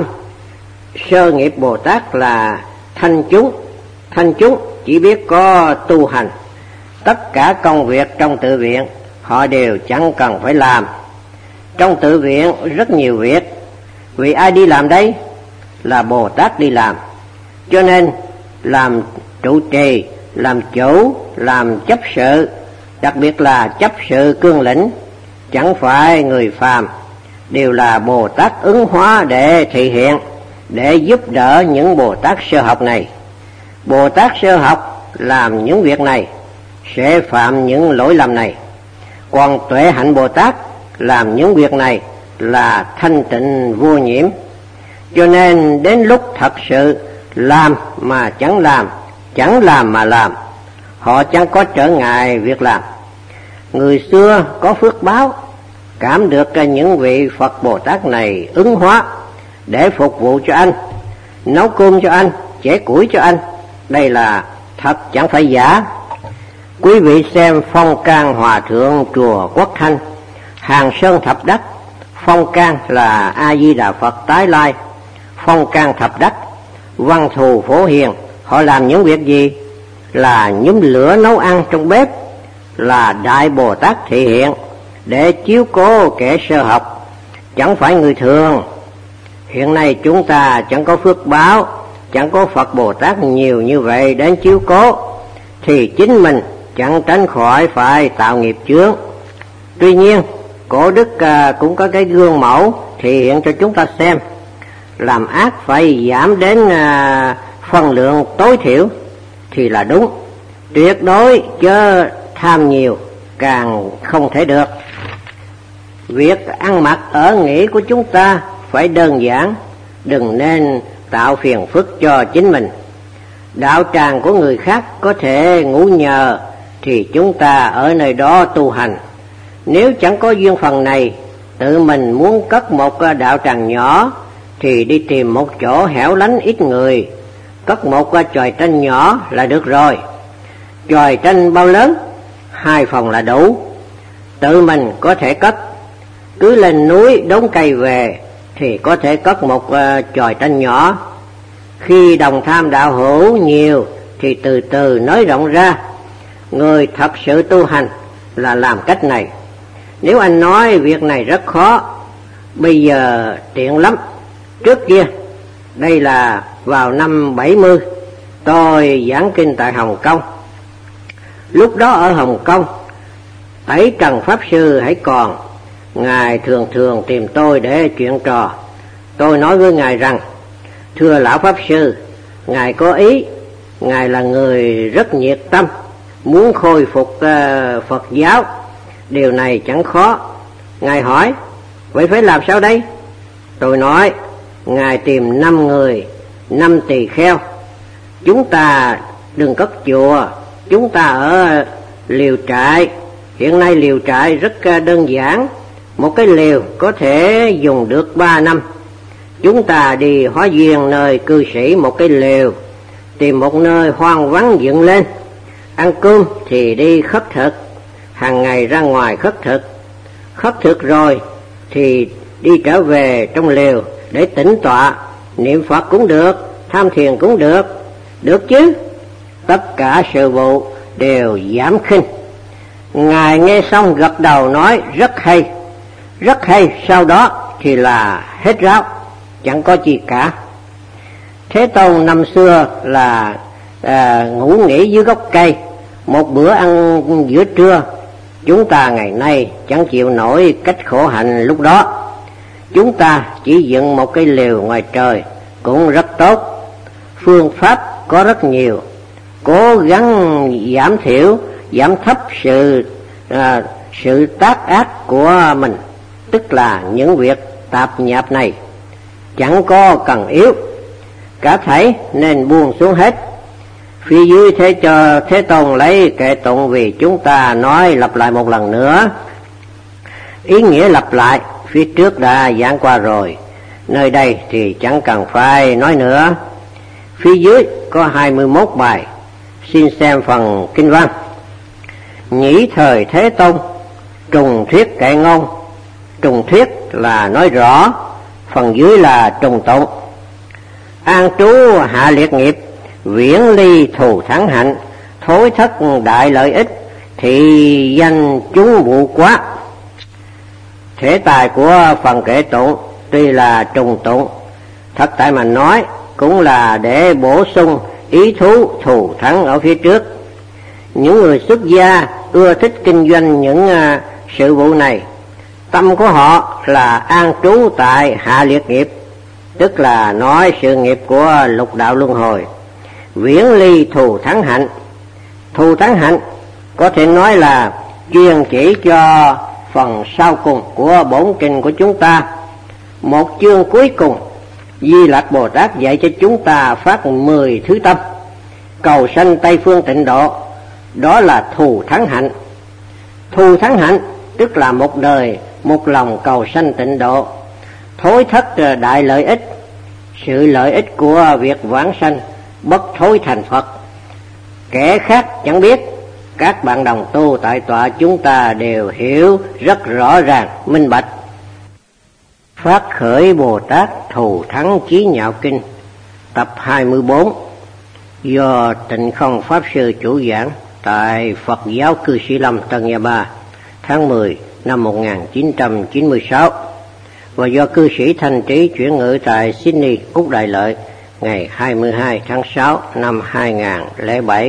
sơ nghiệp Bồ Tát là thanh chúng. Thanh chúng chỉ biết có tu hành. Tất cả công việc trong tự viện họ đều chẳng cần phải làm. Trong tự viện rất nhiều việc. Vì ai đi làm đây? Là Bồ Tát đi làm. Cho nên làm trụ trì, làm chủ, làm chấp sự, đặc biệt là chấp sự cương lĩnh, chẳng phải người phàm, đều là Bồ Tát ứng hóa để thị hiện, để giúp đỡ những Bồ Tát sơ học này. Bồ Tát sơ học làm những việc này sẽ phạm những lỗi lầm này. Còn Tuệ Hạnh Bồ Tát làm những việc này là thanh tịnh vô nhiễm. Cho nên đến lúc thật sự làm mà chẳng làm, chẳng làm mà làm, họ chẳng có trở ngại việc làm. Người xưa có phước báo, cảm được những vị Phật Bồ Tát này ứng hóa để phục vụ cho anh, nấu cơm cho anh, chẻ củi cho anh. Đây là thật chẳng phải giả. Quý vị xem Phong Can Hòa Thượng chùa Quốc Thanh, Hàng Sơn Thập Đắc. Phong Can là A Di Đà Phật tái lai. Phong Can Thập Đắc, Văn Thù Phổ Hiền, họ làm những việc gì? Là nhóm lửa nấu ăn trong bếp, là Đại Bồ Tát thị hiện để chiếu cố kẻ sơ học, chẳng phải người thường. Hiện nay chúng ta chẳng có phước báo, chẳng có Phật Bồ Tát nhiều như vậy đến chiếu cố, thì chính mình chẳng tránh khỏi phải tạo nghiệp chướng. Tuy nhiên, Cổ Đức cũng có cái gương mẫu thị hiện cho chúng ta xem. Làm ác phải giảm đến phần lượng tối thiểu thì là đúng. Tuyệt đối chớ tham nhiều càng không thể được. Việc ăn mặc ở nghỉ của chúng ta phải đơn giản, đừng nên tạo phiền phức cho chính mình. Đạo tràng của người khác có thể ngủ nhờ thì chúng ta ở nơi đó tu hành. Nếu chẳng có duyên phần này, tự mình muốn cất một đạo tràng nhỏ thì đi tìm một chỗ hẻo lánh ít người, cất một chòi tranh nhỏ là được rồi. Chòi tranh bao lớn? Hai phòng là đủ. Tự mình có thể cất. Cứ lên núi đốn cây về thì có thể cất một chòi tranh nhỏ. Khi đồng tham đạo hữu nhiều thì từ từ nới rộng ra. Người thật sự tu hành là làm cách này. Nếu anh nói việc này rất khó, bây giờ tiện lắm. Trước kia, đây là vào năm bảy mươi, tôi giảng kinh tại Hồng Kông. Lúc đó ở Hồng Kông, Tẩy Trần Pháp Sư hãy còn, Ngài thường thường tìm tôi để chuyện trò. Tôi nói với Ngài rằng, thưa Lão Pháp Sư, Ngài có ý, Ngài là người rất nhiệt tâm, muốn khôi phục uh, Phật giáo. Điều này chẳng khó. Ngài hỏi, vậy phải làm sao đây? Tôi nói, Ngài tìm năm người, năm tỳ kheo. Chúng ta đừng cất chùa, chúng ta ở liều trại. Hiện nay liều trại rất đơn giản, một cái liều có thể dùng được ba năm. Chúng ta đi hóa duyên nơi cư sĩ một cái liều, tìm một nơi hoang vắng dựng lên. Ăn cơm thì đi khất thực, hàng ngày ra ngoài khất thực. Khất thực rồi thì đi trở về trong lều để tĩnh tọa, niệm Phật cũng được, tham thiền cũng được, được chứ. Tất cả sự vụ đều giảm khinh. Ngài nghe xong gật đầu nói rất hay, rất hay, sau đó thì là hết ráo, chẳng có gì cả. Thế Tôn năm xưa là à, ngủ nghỉ dưới gốc cây, một bữa ăn giữa trưa. Chúng ta ngày nay chẳng chịu nổi cách khổ hạnh lúc đó. Chúng ta chỉ dựng một cái lều ngoài trời cũng rất tốt. Phương pháp có rất nhiều, cố gắng giảm thiểu, giảm thấp sự à, sự tác ác của mình, tức là những việc tạp nhạp này chẳng có cần yếu, cả thảy nên buông xuống hết. Phía dưới thế cho Thế Tôn lấy kệ tụng vì chúng ta nói lặp lại một lần nữa. Ý nghĩa lặp lại phía trước đã giảng qua rồi, nơi đây thì chẳng cần phải nói nữa. Phía dưới có hai mươi mốt bài, xin xem phần kinh văn. Nhĩ thời Thế Tôn, trùng thuyết kệ ngôn. Trùng thuyết là nói rõ, phần dưới là trùng tụng. An trú hạ liệt nghiệp, viễn ly thù thắng hạnh, thối thất đại lợi ích, thị danh chúng vụ quá. Thể tài của phần kệ tụng tuy là trùng tụng, thật tại mà nói cũng là để bổ sung ý thú thù thắng ở phía trước. Những người xuất gia ưa thích kinh doanh những uh, sự vụ này, tâm của họ là an trú tại hạ liệt nghiệp, tức là nói sự nghiệp của lục đạo luân hồi. Viễn ly thù thắng hạnh, thù thắng hạnh có thể nói là chuyên chỉ cho phần sau cùng của bổn kinh của chúng ta. Một chương cuối cùng, Di Lặc Bồ Tát dạy cho chúng ta phát mười thứ tâm, cầu sanh Tây Phương Tịnh Độ, đó là thù thắng hạnh. Thù thắng hạnh tức là một đời một lòng cầu sanh tịnh độ. Thối thất đại lợi ích, sự lợi ích của việc vãng sanh bất thối thành Phật. Kẻ khác chẳng biết, các bạn đồng tu tại tọa chúng ta đều hiểu rất rõ ràng, minh bạch. Phát khởi Bồ Tát thù thắng chí nhạo kinh, tập hai mươi bốn, do Tịnh Không Pháp Sư chủ giảng tại Phật giáo Cư Sĩ Lâm, Tân Gia Ba, tháng mười năm một nghìn chín trăm chín mươi sáu, và do cư sĩ Thanh Trí chuyển ngữ tại Sydney, Úc Đại Lợi, ngày hai mươi hai tháng sáu năm hai nghìn lẻ bảy.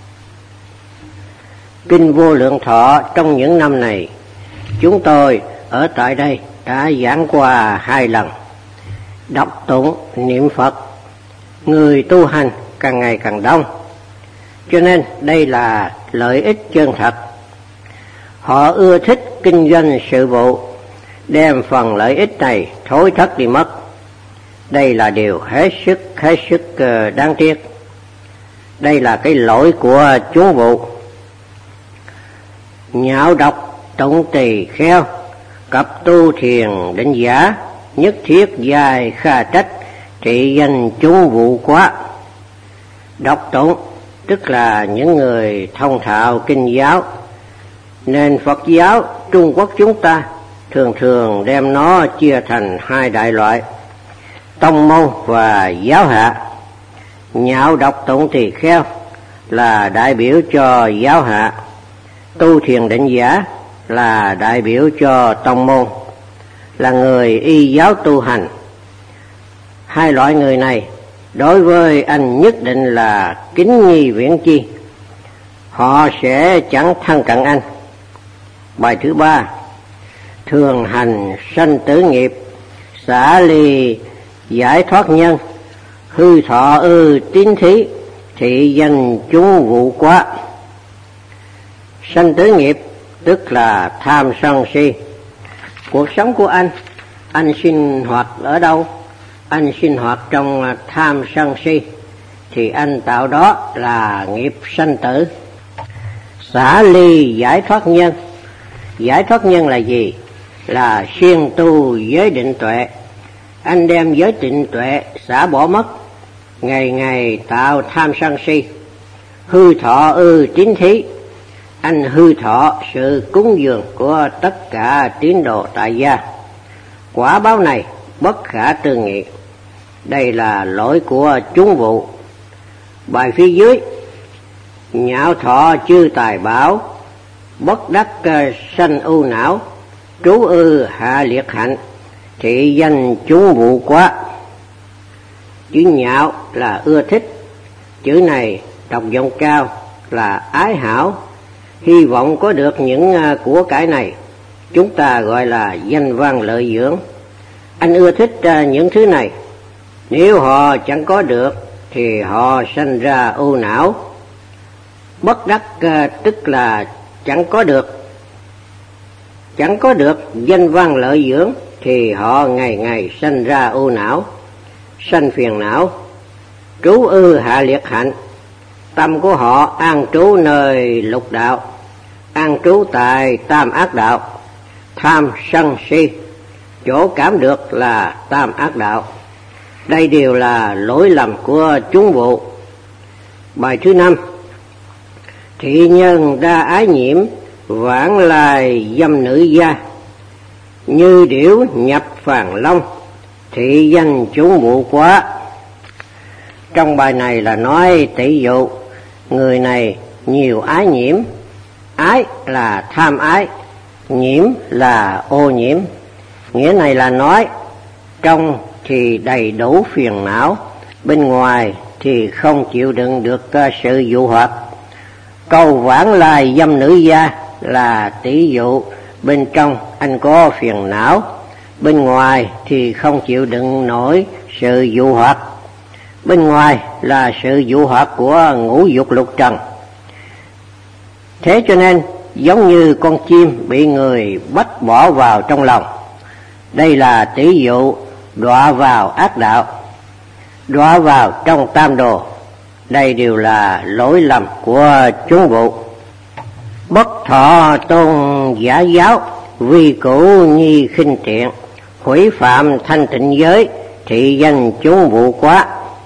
Kinh Vô Lượng Thọ trong những năm này, chúng tôi ở tại đây đã giảng qua hai lần. Đọc tụng niệm Phật, người tu hành càng ngày càng đông, cho nên đây là lợi ích chân thật. Họ ưa thích kinh doanh sự vụ, đem phần lợi ích này thối thất đi mất. Đây là điều hết sức hết sức đáng tiếc. Đây là cái lỗi của chúng vụ. Nhạo độc tụng tỳ kheo, cập tu thiền định giả, nhất thiết dài kha trách, trị danh chúng vụ quá. Đọc tụng tức là những người thông thạo kinh giáo. Nền Phật giáo Trung Quốc chúng ta thường thường đem nó chia thành hai đại loại, tông môn và giáo hạ. Nhạo đọc tụng tỳ kheo là đại biểu cho giáo hạ, tu thiền định giả là đại biểu cho tông môn, là người y giáo tu hành. Hai loại người này đối với anh nhất định là kính nhi viễn chi, họ sẽ chẳng thân cận anh. Bài thứ ba, thường hành sanh tử nghiệp, xả ly giải thoát nhân, hư thọ ư tín thí, thị danh chúng vụ quá. Sanh tử nghiệp tức là tham sân si. Cuộc sống của anh, anh sinh hoạt ở đâu? Anh sinh hoạt trong tham sân si, thì anh tạo đó là nghiệp sanh tử. Xả ly giải thoát nhân. Giải thoát nhân là gì? Là siêng tu giới định tuệ. Anh đem giới định tuệ xả bỏ mất, ngày ngày tạo tham sân si, hư thọ ư tín thí, anh hư thọ sự cúng dường của tất cả tín đồ tại gia. Quả báo này bất khả tư nghị, đây là lỗi của chúng vụ. Bài phía dưới: nhạo thọ chư tài bảo, bất đắc sanh ưu não, trú ư hạ liệt hạnh, thị danh chúng vụ quá. Chữ nhạo là ưa thích, chữ này đọc giọng cao là ái hảo, hy vọng có được những của cải này, chúng ta gọi là danh văn lợi dưỡng. Anh ưa thích những thứ này, nếu họ chẳng có được thì họ sanh ra ưu não. Bất đắc tức là chẳng có được, chẳng có được danh văn lợi dưỡng thì họ ngày ngày sanh ra ưu não, sanh phiền não. Trú ư hạ liệt hạnh, tâm của họ an trú nơi lục đạo, an trú tại tam ác đạo. Tham sân si, chỗ cảm được là tam ác đạo. Đây đều là lỗi lầm của chúng vụ. Bài thứ năm: thị nhân đa ái nhiễm, vãng lai dâm nữ gia, như điểu nhập phàn long, thị danh chúng vụ quá. Trong bài này là nói tỷ dụ người này nhiều ái nhiễm. Ái là tham ái, nhiễm là ô nhiễm. Nghĩa này là nói trong thì đầy đủ phiền não, bên ngoài thì không chịu đựng được sự dụ hoặc. Câu vãng lai dâm nữ gia là tỷ dụ bên trong anh có phiền não, bên ngoài thì không chịu đựng nổi sự dụ hoặc. Bên ngoài là sự dụ hoặc của ngũ dục lục trần. Thế cho nên giống như con chim bị người bắt bỏ vào trong lòng. Đây là tỷ dụ đọa vào ác đạo, đọa vào trong tam đồ. Đây đều là lỗi lầm của chúng vụ. Bất thọ tôn giả giáo, vi cửu nhi khinh tiện, hủy phạm thanh tịnh giới, thị danh chúng vụ quá.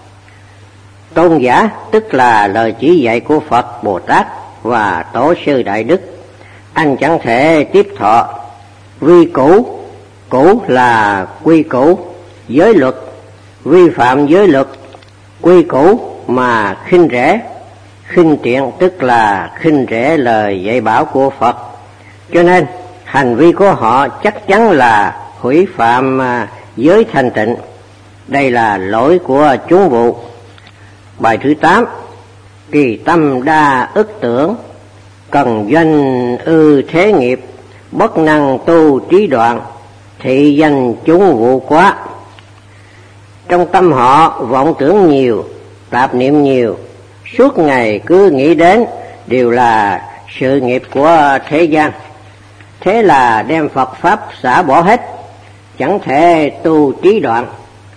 Tôn giả tức là lời chỉ dạy của Phật, Bồ Tát và Tổ sư Đại Đức. Anh chẳng thể tiếp thọ. Vi cửu, cửu là quy củ, giới luật, vi phạm giới luật, quy củ mà khinh rẻ. Khinh tiện tức là khinh rẻ lời dạy bảo của Phật. Cho nên hành vi của họ chắc chắn là hủy phạm giới thanh tịnh. Đây là lỗi của chúng vụ. Bài thứ tám: kỳ tâm đa ức tưởng, cần doanh ư thế nghiệp, bất năng tu trí đoạn, thị danh chúng vụ quá. Trong tâm họ vọng tưởng nhiều, tạp niệm nhiều, suốt ngày cứ nghĩ đến đều là sự nghiệp của thế gian. Thế là đem Phật Pháp xả bỏ hết, chẳng thể tu trí đoạn.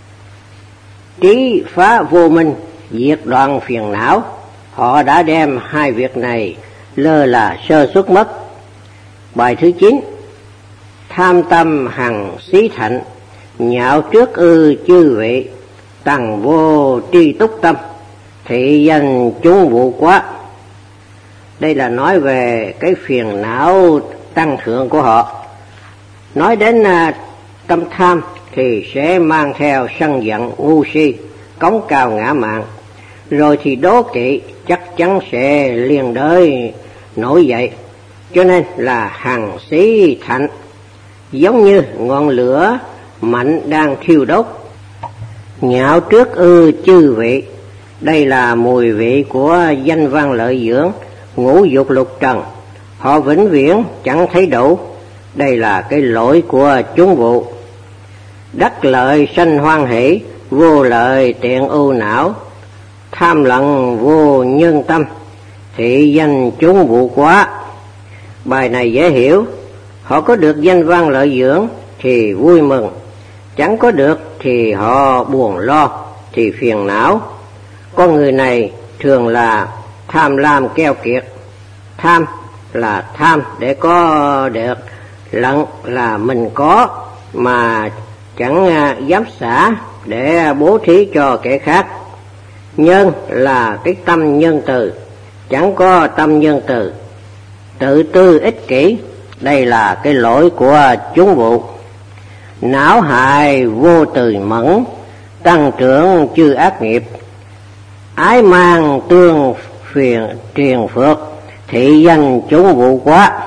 Trí phá vô minh, diệt đoạn phiền não. Họ đã đem hai việc này lơ là sơ suất mất. Bài thứ chín: tham tâm hằng xí thạnh, nhạo trước ư chư vị, tằng vô tri túc tâm, thị danh chúng vụ quá. Đây là nói về cái phiền não tăng thượng của họ. Nói đến uh, tâm tham thì sẽ mang theo sân giận, ngu si, cống cao ngã mạn. Rồi thì đố kỵ chắc chắn sẽ liền đới nổi dậy. Cho nên là hằng xí thạnh, giống như ngọn lửa mạnh đang thiêu đốt. Nhạo trước ư chư vị, đây là mùi vị của danh văn lợi dưỡng, ngũ dục lục trần. Họ vĩnh viễn chẳng thấy đủ. Đây là cái lỗi của chúng vụ. Đắc lợi sanh hoan hỷ, vô lợi tiện ưu não, tham lận vô nhân tâm, thị danh chúng vụ quá. Bài này dễ hiểu. Họ có được danh văn lợi dưỡng thì vui mừng, chẳng có được thì họ buồn lo, thì phiền não. Con người này thường là tham lam keo kiệt. Tham là tham để có được, lận là mình có mà chẳng dám xả để bố thí cho kẻ khác. Nhân là cái tâm nhân từ, chẳng có tâm nhân từ, tự tư ích kỷ, đây là cái lỗi của chúng vụ. Não hại vô từ mẫn, tăng trưởng chư ác nghiệp, ái mang tương phiền triền phược, thị danh chúng vụ quá.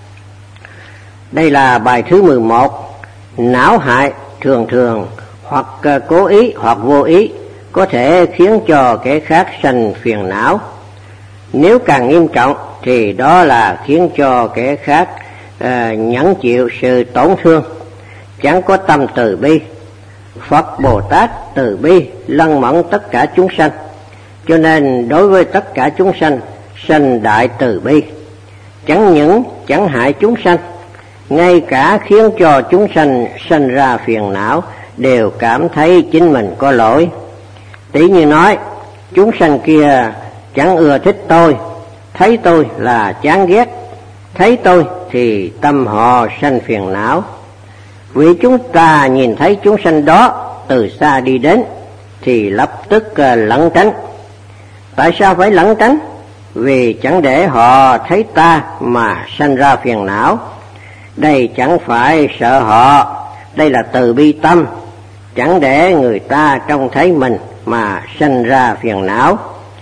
Đây là bài thứ mười một. Não hại thường thường hoặc cố ý hoặc vô ý có thể khiến cho kẻ khác sanh phiền não. Nếu càng nghiêm trọng thì đó là khiến cho kẻ khác uh, nhẫn chịu sự tổn thương, chẳng có tâm từ bi. Phật Bồ Tát từ bi lân mẫn tất cả chúng sanh, cho nên đối với tất cả chúng sanh sanh đại từ bi, chẳng những chẳng hại chúng sanh, ngay cả khiến cho chúng sanh sanh ra phiền não đều cảm thấy chính mình có lỗi. Tỷ như nói, chúng sanh kia chẳng ưa thích tôi, thấy tôi là chán ghét, thấy tôi thì tâm họ sanh phiền não. Vì chúng ta nhìn thấy chúng sanh đó từ xa đi đến thì lập tức lẩn tránh. Tại sao phải lẩn tránh? Vì chẳng để họ thấy ta mà sanh ra phiền não. Đây chẳng phải sợ họ, đây là từ bi tâm, chẳng để người ta trông thấy mình mà sanh ra phiền não.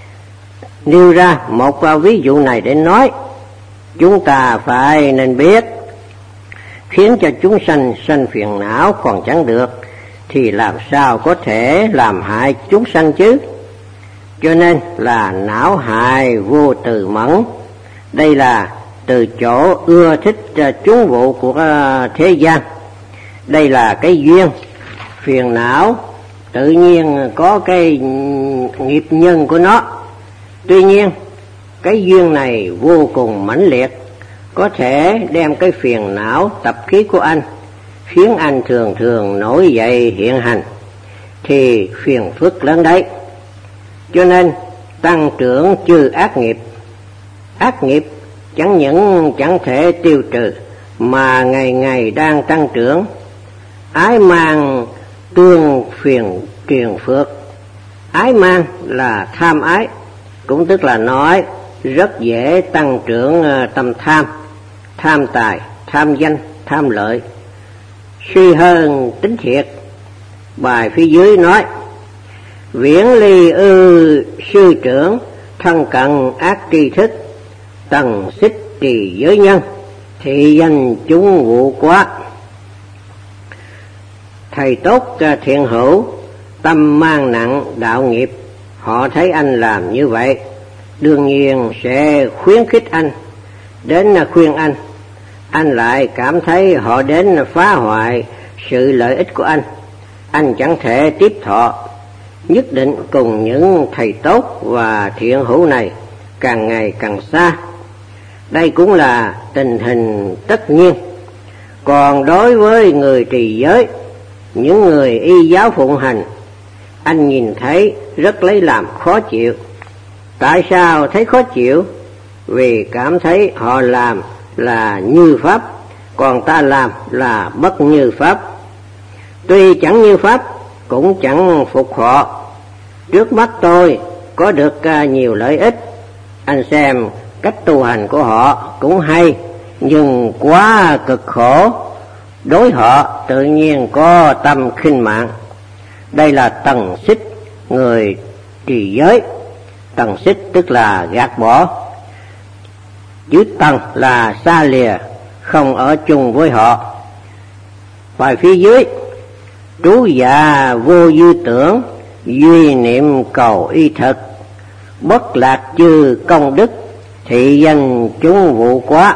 Nêu ra một ví dụ này để nói, chúng ta phải nên biết, khiến cho chúng sanh sanh phiền não còn chẳng được, thì làm sao có thể làm hại chúng sanh chứ? Cho nên là não hại vô từ mẫn. Đây là từ chỗ ưa thích chúng vụ của thế gian. Đây là cái duyên. Phiền não tự nhiên có cái nghiệp nhân của nó. Tuy nhiên cái duyên này vô cùng mãnh liệt, có thể đem cái phiền não tập khí của anh, khiến anh thường thường nổi dậy hiện hành, thì phiền phức lớn đấy. Cho nên tăng trưởng chư ác nghiệp. Ác nghiệp chẳng những chẳng thể tiêu trừ, mà ngày ngày đang tăng trưởng. Ái mang tương phiền triền phược. Ái mang là tham ái, cũng tức là nói rất dễ tăng trưởng tâm tham, tham tài, tham danh, tham lợi, suy hơn tính thiệt. Bài phía dưới nói, viễn ly ư sư trưởng, thân cận ác tri thức, tầng xích trì giới nhân, thị danh chúng vụ quá. Thầy tốt thiện hữu, tâm mang nặng đạo nghiệp, họ thấy anh làm như vậy, đương nhiên sẽ khuyến khích anh, đến khuyên anh. Anh lại cảm thấy họ đến phá hoại sự lợi ích của anh, anh chẳng thể tiếp thọ, nhất định cùng những thầy tốt và thiện hữu này càng ngày càng xa. Đây cũng là tình hình tất nhiên. Còn đối với người trì giới, những người y giáo phụng hành, anh nhìn thấy rất lấy làm khó chịu. Tại sao thấy khó chịu? Vì cảm thấy họ làm là như pháp, còn ta làm là bất như pháp. Tuy chẳng như pháp, cũng chẳng phục họ. Trước mắt tôi có được nhiều lợi ích, anh xem cách tu hành của họ cũng hay, nhưng quá cực khổ, đối họ tự nhiên có tâm khinh mạng. Đây là tầng xích người trì giới. Tầng xích tức là gạt bỏ, chữ tầng là xa lìa, không ở chung với họ. Bài phía dưới, trú dạ vô dư tưởng, duy niệm cầu y thực, bất lạc chư công đức, thị danh chúng vụ quá.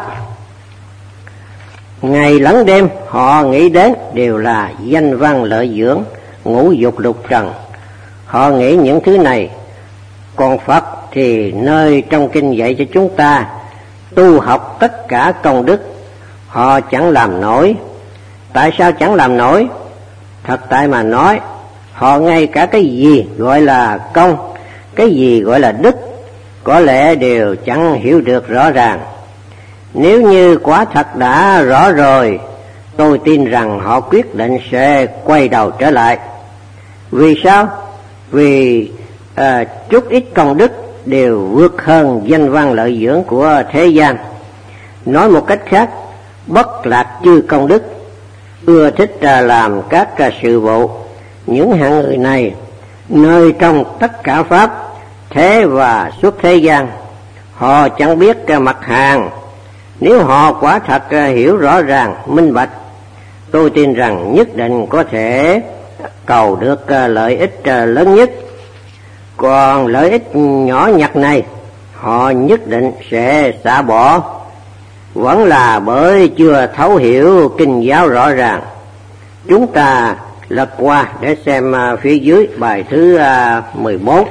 Ngày lẫn đêm họ nghĩ đến đều là danh văn lợi dưỡng, ngũ dục lục trần. Họ nghĩ những thứ này. Còn Phật thì nơi trong kinh dạy cho chúng ta tu học tất cả công đức, họ chẳng làm nổi. Tại sao chẳng làm nổi? Thật tại mà nói, họ ngay cả cái gì gọi là công, cái gì gọi là đức, có lẽ đều chẳng hiểu được rõ ràng. Nếu như quả thật đã rõ rồi, tôi tin rằng họ quyết định sẽ quay đầu trở lại. Vì sao? Vì à, chút ít công đức đều vượt hơn danh văn lợi dưỡng của thế gian. Nói một cách khác, bất lạc chư công đức, ưa thích làm các sự vụ. Những hạng người này nơi trong tất cả pháp thế và xuất thế gian, họ chẳng biết mặt hàng. Nếu họ quả thật hiểu rõ ràng minh bạch, tôi tin rằng nhất định có thể cầu được lợi ích lớn nhất. Còn lợi ích nhỏ nhặt này họ nhất định sẽ xả bỏ, vẫn là bởi chưa thấu hiểu kinh giáo rõ ràng. Chúng ta lật qua để xem phía dưới bài thứ mười bốn.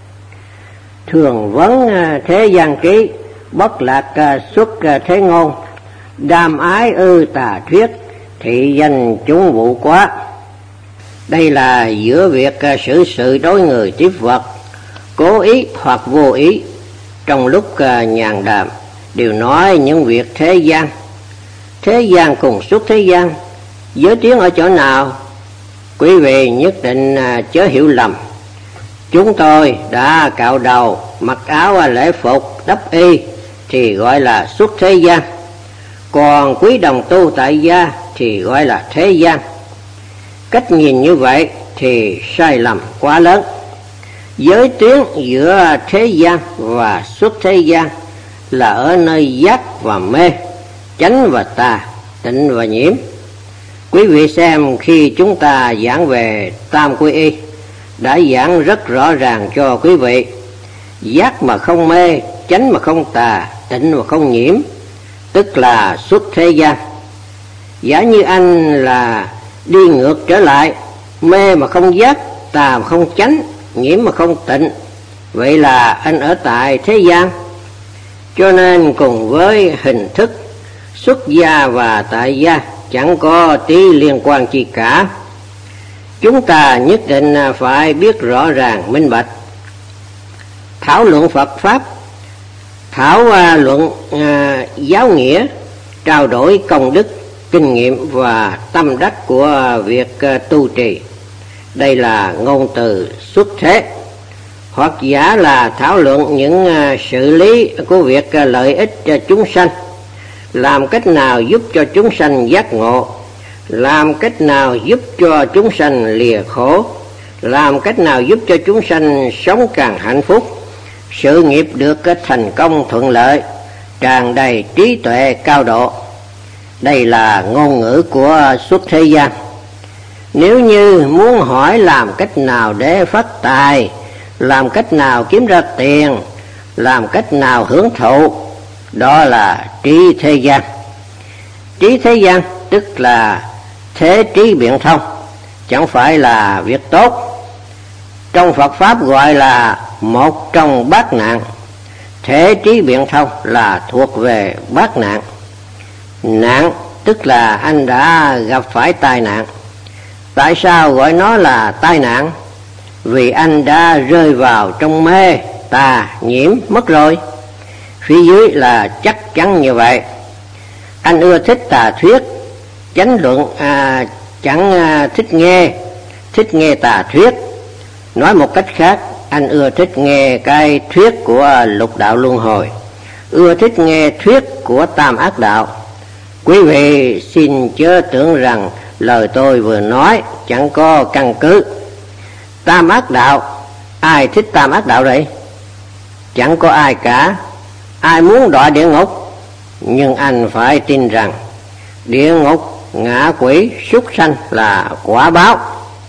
Thường vấn thế gian ký, bất lạc xuất thế ngôn, đam ái ư tà thuyết, thị danh chúng vụ quá. Đây là giữa việc xử sự đối người tiếp vật, cố ý hoặc vô ý, trong lúc nhàn đàm đều nói những việc thế gian. Thế gian cùng xuất thế gian, giới tiếng ở chỗ nào? Quý vị nhất định chớ hiểu lầm. Chúng tôi đã cạo đầu, mặc áo lễ phục, đắp y thì gọi là xuất thế gian, còn quý đồng tu tại gia thì gọi là thế gian. Cách nhìn như vậy thì sai lầm quá lớn. Giới tuyến giữa thế gian và xuất thế gian là ở nơi giác và mê, chánh và tà, tịnh và nhiễm. Quý vị xem, khi chúng ta giảng về tam quy y đã giảng rất rõ ràng cho quý vị. Giác mà không mê, chánh mà không tà, tịnh mà không nhiễm, tức là xuất thế gian. Giả như anh là đi ngược trở lại, mê mà không giác, tà mà không chánh, nhiễm mà không tịnh, vậy là anh ở tại thế gian. Cho nên cùng với hình thức xuất gia và tại gia chẳng có tí liên quan chi cả. Chúng ta nhất định phải biết rõ ràng minh bạch. Thảo luận Phật Pháp, thảo uh, luận uh, giáo nghĩa, trao đổi công đức, kinh nghiệm và tâm đắc của việc uh, tu trì. Đây là ngôn từ xuất thế. Hoặc giả là thảo luận những uh, xử lý của việc uh, lợi ích cho chúng sanh, làm cách nào giúp cho chúng sanh giác ngộ, làm cách nào giúp cho chúng sanh lìa khổ, làm cách nào giúp cho chúng sanh sống càng hạnh phúc, sự nghiệp được thành công thuận lợi, tràn đầy trí tuệ cao độ. Đây là ngôn ngữ của xuất thế gian. Nếu như muốn hỏi làm cách nào để phát tài, làm cách nào kiếm ra tiền, làm cách nào hưởng thụ, đó là trí thế gian. Trí thế gian tức là thế trí biện thông, chẳng phải là việc tốt. Trong Phật Pháp gọi là một trong bát nạn. Thế trí biện thông là thuộc về bát nạn. Nạn tức là anh đã gặp phải tai nạn. Tại sao gọi nó là tai nạn? Vì anh đã rơi vào trong mê, tà, nhiễm mất rồi. Phía dưới là chắc chắn như vậy. Anh ưa thích tà thuyết, chánh luận à, chẳng à, thích nghe, thích nghe tà thuyết. Nói một cách khác, anh ưa thích nghe cái thuyết của lục đạo luân hồi, ưa thích nghe thuyết của tam ác đạo. Quý vị xin chớ tưởng rằng lời tôi vừa nói chẳng có căn cứ. Tam ác đạo, ai thích tam ác đạo đấy? Chẳng có ai cả. Ai muốn đọa địa ngục? Nhưng anh phải tin rằng địa ngục, ngạ quỷ, súc sanh là quả báo.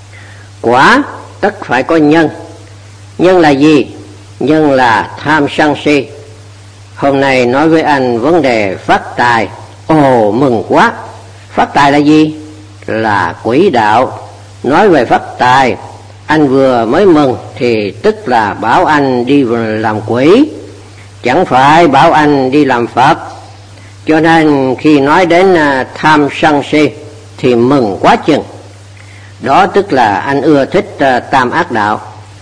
Quả tất phải có nhân. Nhân là gì? Nhân là tham sân si. Hôm nay nói với anh vấn đề phát tài. Ồ, mừng quá. Phát tài là gì? Là quỷ đạo. Nói về phát tài, anh vừa mới mừng thì tức là bảo anh đi làm quỷ, chẳng phải bảo anh đi làm Phật. Cho nên khi nói đến tham sân si thì mừng quá chừng. Đó tức là anh ưa thích tam ác đạo.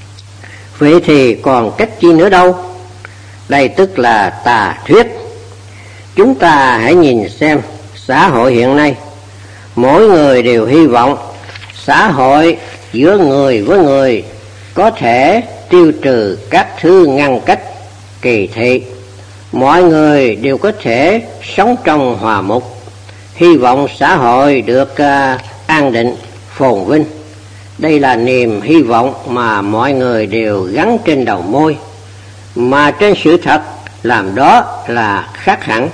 Vậy thì còn cách chi nữa đâu? Đây tức là tà thuyết. Chúng ta hãy nhìn xem xã hội hiện nay, mỗi người đều hy vọng xã hội giữa người với người có thể tiêu trừ các thứ ngăn cách kỳ thị. Mọi người đều có thể sống trong hòa mục, hy vọng xã hội được uh, an định, phồn vinh. Đây là niềm hy vọng mà mọi người đều gắn trên đầu môi, mà trên sự thật làm đó là khác hẳn.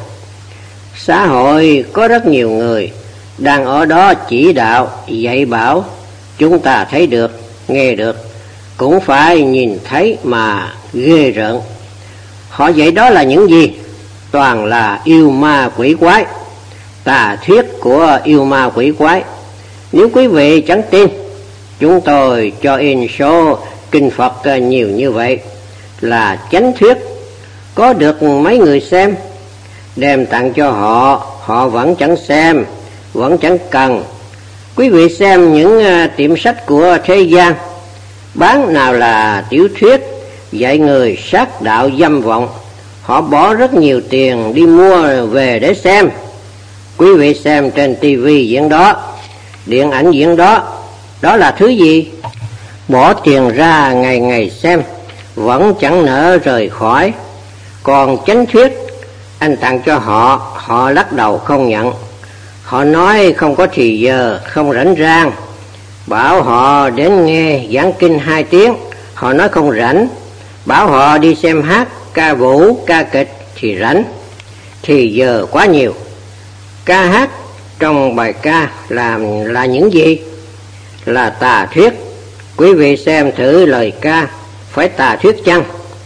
Xã hội có rất nhiều người đang ở đó chỉ đạo, dạy bảo, chúng ta thấy được, nghe được, cũng phải nhìn thấy mà ghê rợn. Họ dạy đó là những gì? Toàn là yêu ma quỷ quái, tà thuyết của yêu ma quỷ quái. Nếu quý vị chẳng tin, chúng tôi cho in số kinh Phật nhiều như vậy là chánh thuyết, có được mấy người xem, đem tặng cho họ, họ vẫn chẳng xem, vẫn chẳng cần. Quý vị xem những tiệm sách của thế gian, bán nào là tiểu thuyết dạy người sát đạo dâm vọng, họ bỏ rất nhiều tiền đi mua về để xem. Quý vị xem trên tivi diễn đó, điện ảnh diễn đó, đó là thứ gì? Bỏ tiền ra ngày ngày xem, vẫn chẳng nỡ rời khỏi. Còn chánh thuyết, anh tặng cho họ, họ lắc đầu không nhận. Họ nói không có thì giờ, không rảnh rang. Bảo họ đến nghe giảng kinh hai tiếng, họ nói không rảnh. Bảo họ đi xem hát, ca vũ, ca kịch thì rảnh. Thì giờ quá nhiều. Ca hát trong bài ca làm là những gì? Là tà thuyết. Quý vị xem thử lời ca, phải tà thuyết chăng?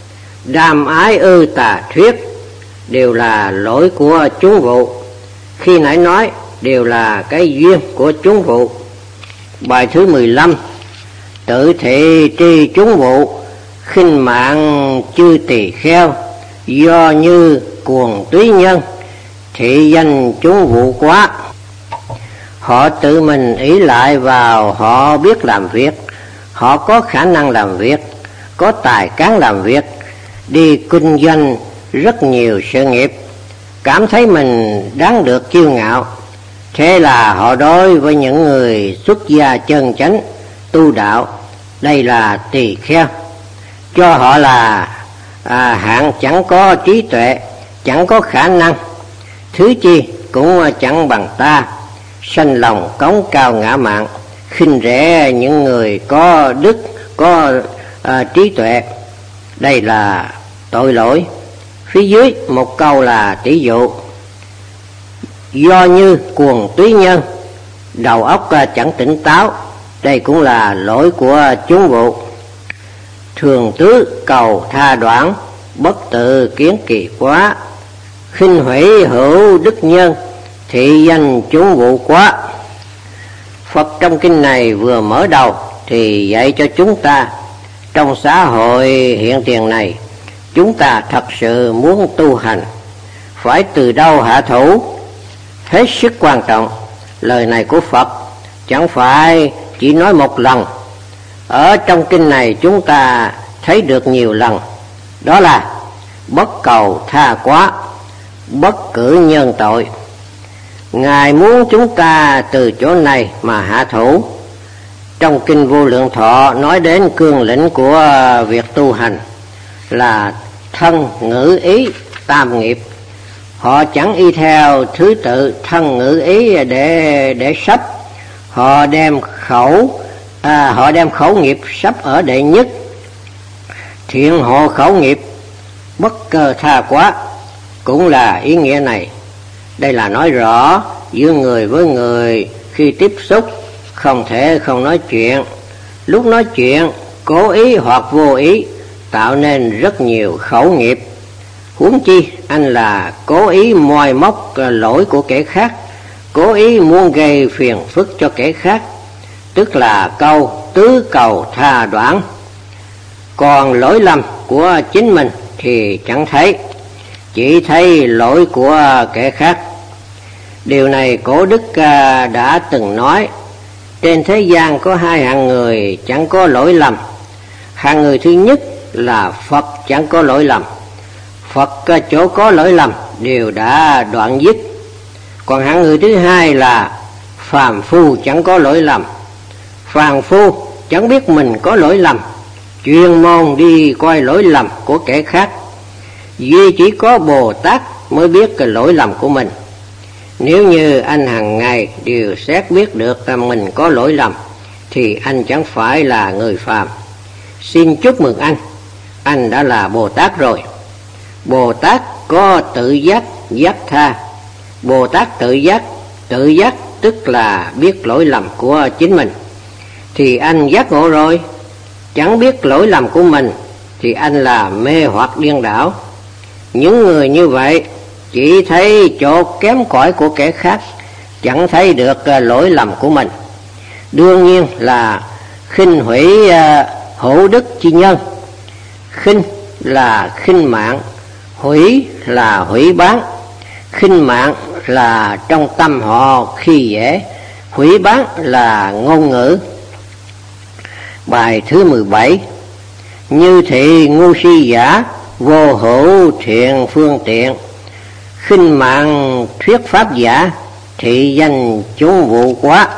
Đàm ái ư tà thuyết, đều là lỗi của chúng vụ. Khi nãy nói đều là cái duyên của chúng vụ. Bài thứ mười lăm, tự thị tri chúng vụ, khinh mạng chư tỳ kheo, do như cuồng túy nhân, thị danh chúng vụ quá. Họ tự mình ý lại vào họ biết làm việc, họ có khả năng làm việc, có tài cán làm việc, đi kinh doanh rất nhiều sự nghiệp, cảm thấy mình đáng được kiêu ngạo. Thế là họ đối với những người xuất gia chân chánh, tu đạo, đây là tỳ kheo, cho họ là à, hạng chẳng có trí tuệ, chẳng có khả năng, thứ chi cũng chẳng bằng ta, sanh lòng cống cao ngã mạn, khinh rẻ những người có đức, có à, trí tuệ. Đây là tội lỗi. Phía dưới một câu là tỷ dụ. Do như cuồng túy nhân, đầu óc chẳng tỉnh táo, đây cũng là lỗi của chúng vụ. Thường tứ cầu tha đoạn, bất tự kiến kỳ quá, khinh hủy hữu đức nhân, thị danh chúng vụ quá. Phật trong kinh này vừa mở đầu thì dạy cho chúng ta, trong xã hội hiện tiền này, chúng ta thật sự muốn tu hành, phải từ đâu hạ thủ, hết sức quan trọng. Lời này của Phật chẳng phải chỉ nói một lần. Ở trong kinh này chúng ta thấy được nhiều lần. Đó là bất cầu tha quá, bất cử nhân tội. Ngài muốn chúng ta từ chỗ này mà hạ thủ. Trong kinh Vô Lượng Thọ nói đến cương lĩnh của việc tu hành là thân ngữ ý tam nghiệp. Họ chẳng y theo thứ tự thân ngữ ý để để sắp, họ đem khẩu à, họ đem khẩu nghiệp sắp ở đệ nhất. Thiện hộ khẩu nghiệp, bất cơ tha quá, cũng là ý nghĩa này. Đây là nói rõ giữa người với người khi tiếp xúc không thể không nói chuyện. Lúc nói chuyện cố ý hoặc vô ý tạo nên rất nhiều khẩu nghiệp. Huống chi anh là cố ý moi móc lỗi của kẻ khác, cố ý muốn gây phiền phức cho kẻ khác, tức là câu tứ cầu tha đoạn. Còn lỗi lầm của chính mình thì chẳng thấy, chỉ thấy lỗi của kẻ khác. Điều này Cổ Đức đã từng nói, trên thế gian có hai hạng người chẳng có lỗi lầm. Hạng người thứ nhất là Phật chẳng có lỗi lầm. Phật chỗ có lỗi lầm đều đã đoạn dứt. Còn hạng người thứ hai là phàm phu chẳng có lỗi lầm. Phàm phu chẳng biết mình có lỗi lầm, chuyên môn đi coi lỗi lầm của kẻ khác. Duy chỉ có Bồ Tát mới biết cái lỗi lầm của mình. Nếu như anh hàng ngày đều xét biết được là mình có lỗi lầm, thì anh chẳng phải là người phàm. Xin chúc mừng anh, anh đã là Bồ Tát rồi. Bồ Tát có tự giác, giác tha. Bồ Tát tự giác, tự giác tức là biết lỗi lầm của chính mình, thì anh giác ngộ rồi. Chẳng biết lỗi lầm của mình thì anh là mê hoặc điên đảo. Những người như vậy chỉ thấy chỗ kém cỏi của kẻ khác, chẳng thấy được lỗi lầm của mình. Đương nhiên là khinh hủy hữu đức chi nhân. Khinh là khinh mạng, hủy là hủy bán. Khinh mạng là trong tâm họ khi dễ, hủy bán là ngôn ngữ. Bài thứ mười bảy. Như thị ngu si giả, vô hữu thiện phương tiện. Khinh mạng thuyết pháp giả, thị danh chúng vụ quá.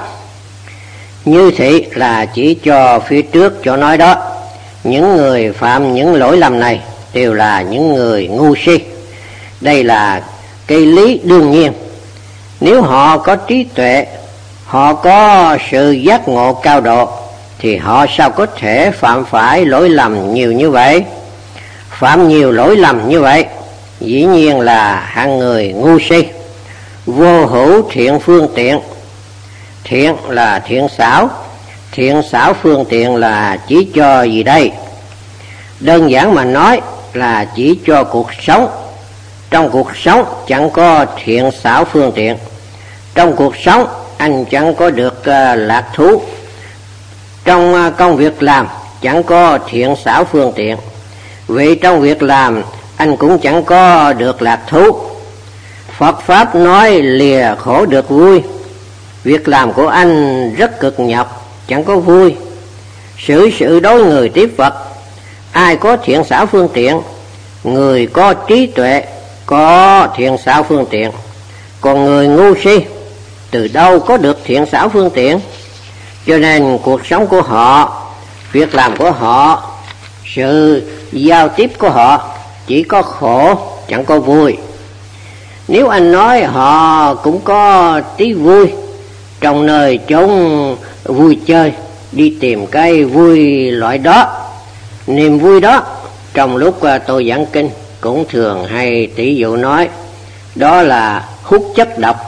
Như thị là chỉ cho phía trước chỗ nói đó. Những người phạm những lỗi lầm này đều là những người ngu si. Đây là cái lý đương nhiên. Nếu họ có trí tuệ, họ có sự giác ngộ cao độ, thì họ sao có thể phạm phải lỗi lầm nhiều như vậy? Phạm nhiều lỗi lầm như vậy dĩ nhiên là hạng người ngu si. Vô hữu thiện phương tiện. Thiện là thiện xảo. Thiện xảo phương tiện là chỉ cho gì đây? Đơn giản mà nói là chỉ cho cuộc sống. Trong cuộc sống chẳng có thiện xảo phương tiện. Trong cuộc sống anh chẳng có được uh, lạc thú. Trong uh, công việc làm chẳng có thiện xảo phương tiện. Vì trong việc làm anh cũng chẳng có được lạc thú. Phật Pháp nói lìa khổ được vui. Việc làm của anh rất cực nhọc, chẳng có vui. Xử sự đối người tiếp vật. Ai có thiện xảo phương tiện? Người có trí tuệ có thiện xảo phương tiện. Còn người ngu si từ đâu có được thiện xảo phương tiện? Cho nên cuộc sống của họ, việc làm của họ, sự giao tiếp của họ chỉ có khổ, chẳng có vui. Nếu anh nói họ cũng có tí vui, trong nơi chốn vui chơi, đi tìm cái vui loại đó. Niềm vui đó trong lúc tôi giảng kinh cũng thường hay tỷ dụ nói, đó là hút chất độc.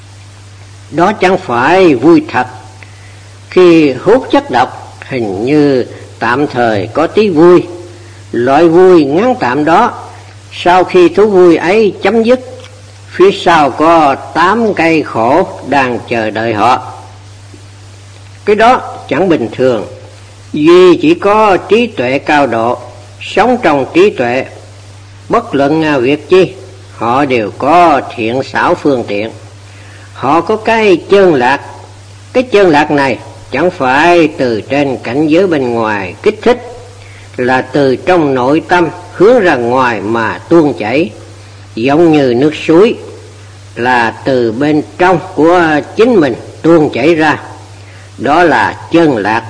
Đó chẳng phải vui thật. Khi hút chất độc hình như tạm thời có tí vui. Loại vui ngắn tạm đó, sau khi thú vui ấy chấm dứt, phía sau có tám cây khổ đang chờ đợi họ. Cái đó chẳng bình thường. Duy chỉ có trí tuệ cao độ, sống trong trí tuệ, bất luận việc chi, họ đều có thiện xảo phương tiện. Họ có cái chân lạc. Cái chân lạc này chẳng phải từ trên cảnh giới bên ngoài kích thích, là từ trong nội tâm hướng ra ngoài mà tuôn chảy, giống như nước suối, là từ bên trong của chính mình tuôn chảy ra. Đó là chân lạc.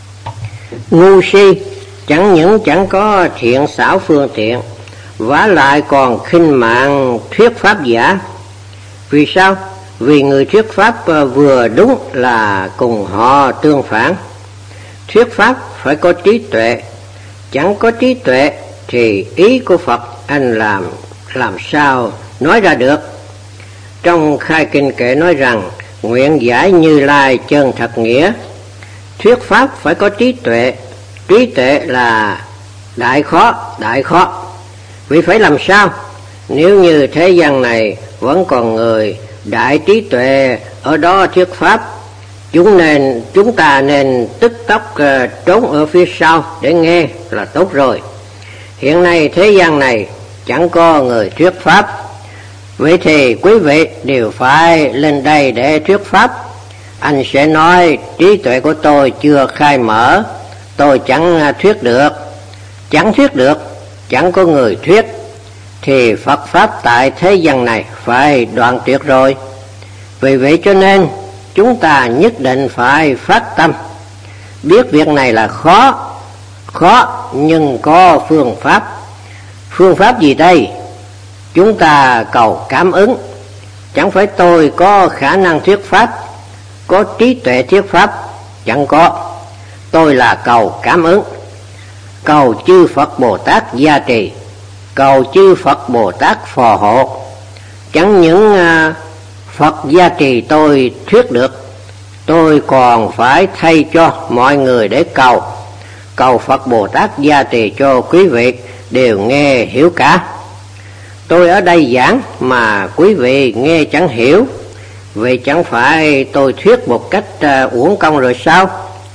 Ngu si chẳng những chẳng có thiện xảo phương tiện, vả lại còn khinh mạng thuyết pháp giả. Vì sao? Vì người thuyết pháp vừa đúng là cùng họ tương phản. Thuyết pháp phải có trí tuệ. Chẳng có trí tuệ thì ý của Phật anh làm làm sao nói ra được. Trong khai kinh kệ nói rằng nguyện giải Như Lai chân thật nghĩa. Thuyết pháp phải có trí tuệ. Trí tuệ là đại khó, đại khó. Vì phải làm sao? Nếu như thế gian này vẫn còn người đại trí tuệ ở đó thuyết pháp, chúng nên chúng ta nên tức tốc uh, trốn ở phía sau để nghe là tốt rồi. Hiện nay thế gian này chẳng có người thuyết pháp. Vậy thì quý vị đều phải lên đây để thuyết pháp. Anh sẽ nói trí tuệ của tôi chưa khai mở, tôi chẳng thuyết được. Chẳng thuyết được, chẳng có người thuyết, thì Phật Pháp tại thế gian này phải đoạn tuyệt rồi. Vì vậy cho nên chúng ta nhất định phải phát tâm. Biết việc này là khó, khó nhưng có phương pháp. Phương pháp gì đây? Chúng ta cầu cảm ứng. Chẳng phải tôi có khả năng thuyết pháp, có trí tuệ thuyết pháp, chẳng có. Tôi là cầu cảm ứng. Cầu chư Phật Bồ Tát gia trì, cầu chư Phật Bồ Tát phò hộ. Chẳng những uh, Phật gia trì tôi thuyết được, tôi còn phải thay cho mọi người để cầu. Cầu Phật Bồ Tát gia trì cho quý vị đều nghe hiểu cả. Tôi ở đây giảng mà quý vị nghe chẳng hiểu, vì chẳng phải tôi thuyết một cách uh, uổng công rồi sao?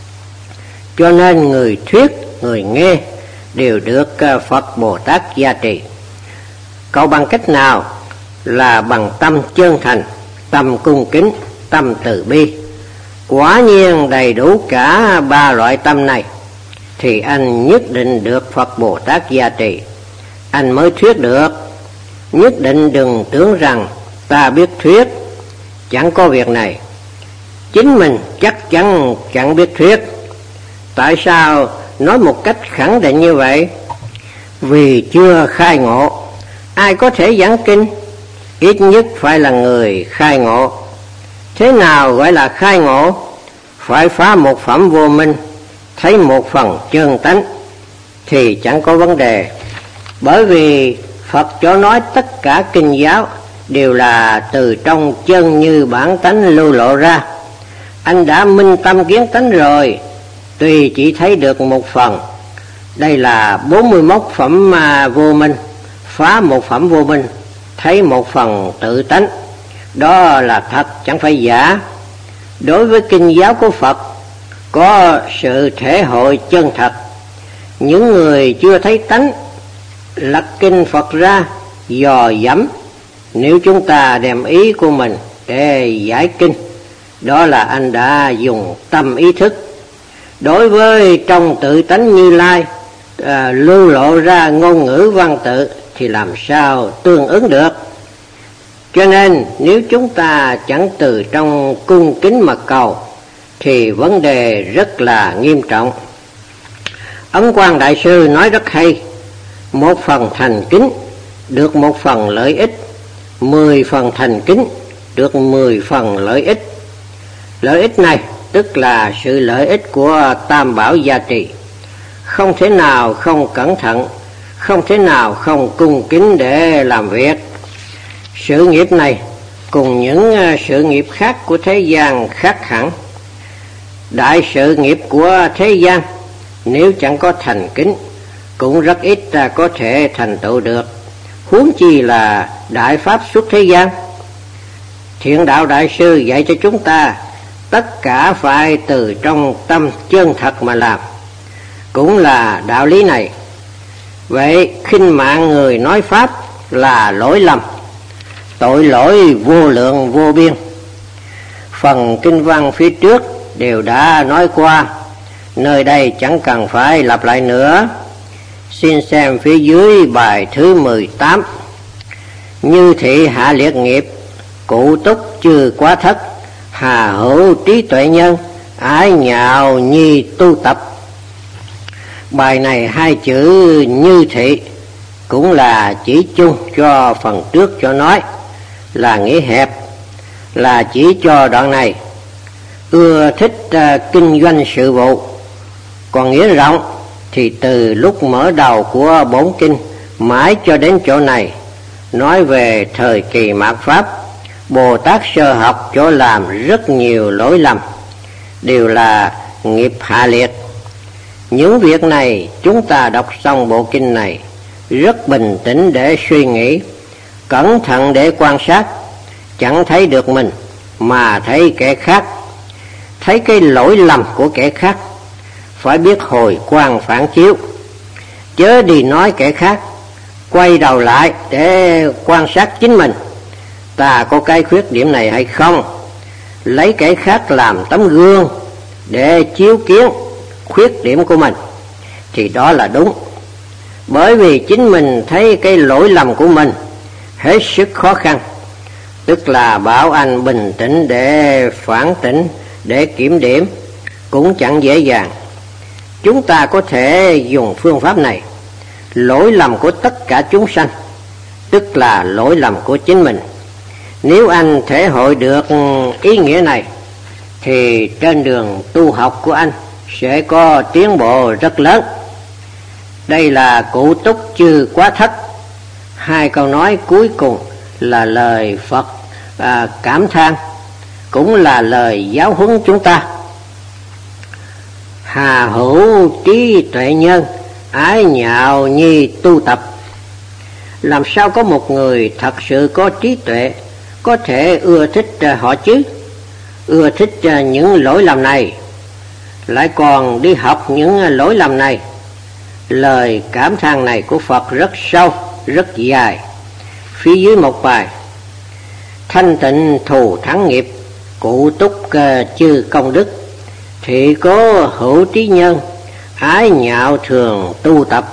Cho nên người thuyết, người nghe đều được uh, Phật Bồ Tát gia trì. Cầu bằng cách nào? Là bằng tâm chân thành, tâm cung kính, tâm từ bi. Quả nhiên đầy đủ cả ba loại tâm này thì anh nhất định được Phật Bồ Tát gia trì, anh mới thuyết được. Nhất định đừng tưởng rằng ta biết thuyết, chẳng có việc này. Chính mình chắc chắn chẳng biết thuyết. Tại sao nói một cách khẳng định như vậy? Vì chưa khai ngộ. Ai có thể giảng kinh? Ít nhất phải là người khai ngộ. Thế nào gọi là khai ngộ? Phải phá một phẩm vô minh, thấy một phần chân tánh thì chẳng có vấn đề. Bởi vì Phật cho nói tất cả kinh giáo đều là từ trong chân như bản tánh lưu lộ ra. Anh đã minh tâm kiến tánh rồi, tuy chỉ thấy được một phần. Đây là bốn mươi mốt phẩm vô minh, phá một phẩm vô minh, thấy một phần tự tánh. Đó là thật, chẳng phải giả. Đối với kinh giáo của Phật có sự thể hội chân thật. Những người chưa thấy tánh lật kinh Phật ra dò dẫm, nếu chúng ta đem ý của mình để giải kinh, đó là anh đã dùng tâm ý thức. Đối với trong tự tánh Như Lai à, lưu lộ ra ngôn ngữ văn tự thì làm sao tương ứng được? Cho nên nếu chúng ta chẳng từ trong cung kính mà cầu thì vấn đề rất là nghiêm trọng. Ấn Quang Đại Sư nói rất hay: một phần thành kính được một phần lợi ích, mười phần thành kính được mười phần lợi ích. Lợi ích này tức là sự lợi ích của Tam Bảo gia trì. Không thể nào không cẩn thận, không thể nào không cung kính để làm việc. Sự nghiệp này cùng những sự nghiệp khác của thế gian khác hẳn. Đại sự nghiệp của thế gian nếu chẳng có thành kính cũng rất ít ta có thể thành tựu được, huống chi là đại pháp xuất thế gian. Thiện Đạo Đại Sư dạy cho chúng ta tất cả phải từ trong tâm chân thật mà làm, cũng là đạo lý này. Vậy khinh mạng người nói pháp là lỗi lầm, tội lỗi vô lượng vô biên. Phần kinh văn phía trước đều đã nói qua, nơi đây chẳng cần phải lặp lại nữa. Xin xem phía dưới bài thứ mười tám. Như thị hạ liệt nghiệp, cụ túc chư quá thất, hà hữu trí tuệ nhân, ái nhạo nhi tu tập. Bài này hai chữ như thị cũng là chỉ chung cho phần trước cho nói, là nghĩa hẹp, là chỉ cho đoạn này ưa thích uh, kinh doanh sự vụ. Còn nghĩa rộng thì từ lúc mở đầu của bổn kinh mãi cho đến chỗ này nói về thời kỳ mạt Pháp, Bồ Tát sơ học chỗ làm rất nhiều lỗi lầm, đều là nghiệp hạ liệt. Những việc này chúng ta đọc xong bộ kinh này rất bình tĩnh để suy nghĩ, cẩn thận để quan sát, chẳng thấy được mình mà thấy kẻ khác, thấy cái lỗi lầm của kẻ khác, phải biết hồi quan phản chiếu, chớ đi nói kẻ khác. Quay đầu lại để quan sát chính mình, ta có cái khuyết điểm này hay không, lấy kẻ khác làm tấm gương để chiếu kiến khuyết điểm của mình, thì đó là đúng. Bởi vì chính mình thấy cái lỗi lầm của mình hết sức khó khăn, tức là bảo anh bình tĩnh để phản tỉnh, để kiểm điểm cũng chẳng dễ dàng. Chúng ta có thể dùng phương pháp này. Lỗi lầm của tất cả chúng sanh, tức là lỗi lầm của chính mình. Nếu anh thể hội được ý nghĩa này, thì trên đường tu học của anh sẽ có tiến bộ rất lớn. Đây là Cụ Túc Chư Quá Thất. Hai câu nói cuối cùng là lời Phật à, cảm than, cũng là lời giáo huấn chúng ta. Hà hữu trí tuệ nhân, ái nhạo nhi tu tập. Làm sao có một người thật sự có trí tuệ có thể ưa thích họ chứ? Ưa thích những lỗi lầm này, lại còn đi học những lỗi lầm này. Lời cảm than này của Phật rất sâu, rất dài. Phía dưới một bài: thanh tịnh thù thắng nghiệp, Cụ Túc chư công đức, thị cố hữu trí nhân, ái nhạo thường tu tập.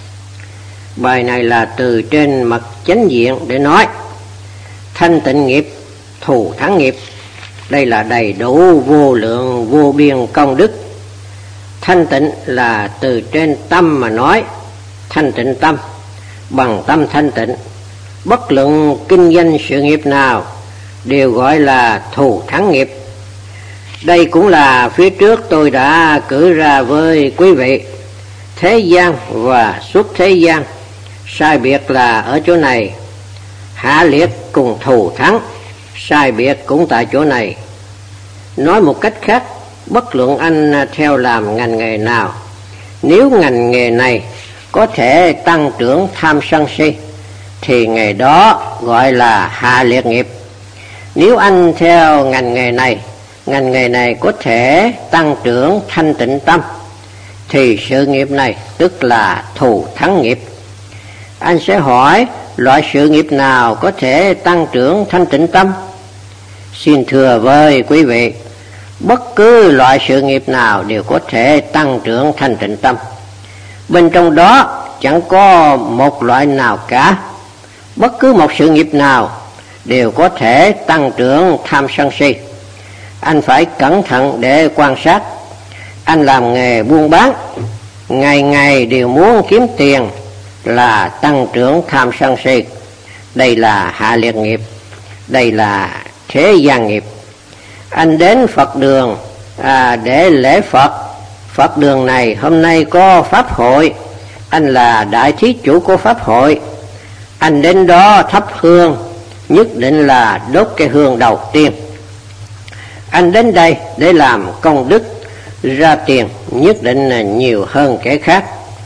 Bài này là từ trên mặt chánh diện để nói thanh tịnh nghiệp, thù thắng nghiệp. Đây là đầy đủ vô lượng vô biên công đức. Thanh tịnh là từ trên tâm mà nói, thanh tịnh tâm, bằng tâm thanh tịnh. Bất luận kinh doanh sự nghiệp nào đều gọi là thù thắng nghiệp. Đây cũng là phía trước tôi đã cử ra với quý vị. Thế gian và xuất thế gian sai biệt là ở chỗ này, hạ liệt cùng thù thắng sai biệt cũng tại chỗ này. Nói một cách khác, bất luận anh theo làm ngành nghề nào, nếu ngành nghề này có thể tăng trưởng tham sân si thì nghề đó gọi là hạ liệt nghiệp. Nếu anh theo ngành nghề này, ngành nghề này có thể tăng trưởng thanh tịnh tâm thì sự nghiệp này tức là thù thắng nghiệp. Anh sẽ hỏi loại sự nghiệp nào có thể tăng trưởng thanh tịnh tâm? Xin thưa với quý vị, bất cứ loại sự nghiệp nào đều có thể tăng trưởng thanh tịnh tâm. Bên trong đó chẳng có một loại nào cả. Bất cứ một sự nghiệp nào đều có thể tăng trưởng tham sân si. Anh phải cẩn thận để quan sát. Anh làm nghề buôn bán, ngày ngày đều muốn kiếm tiền, là tăng trưởng tham sân si. Đây là hạ liệt nghiệp, đây là thế gian nghiệp. Anh đến Phật đường à, để lễ Phật. Phật đường này hôm nay có pháp hội, anh là đại thí chủ của pháp hội. Anh đến đó thắp hương, nhất định là đốt cái hương đầu tiên. Anh đến đây để làm công đức, ra tiền nhất định là nhiều hơn kẻ khác.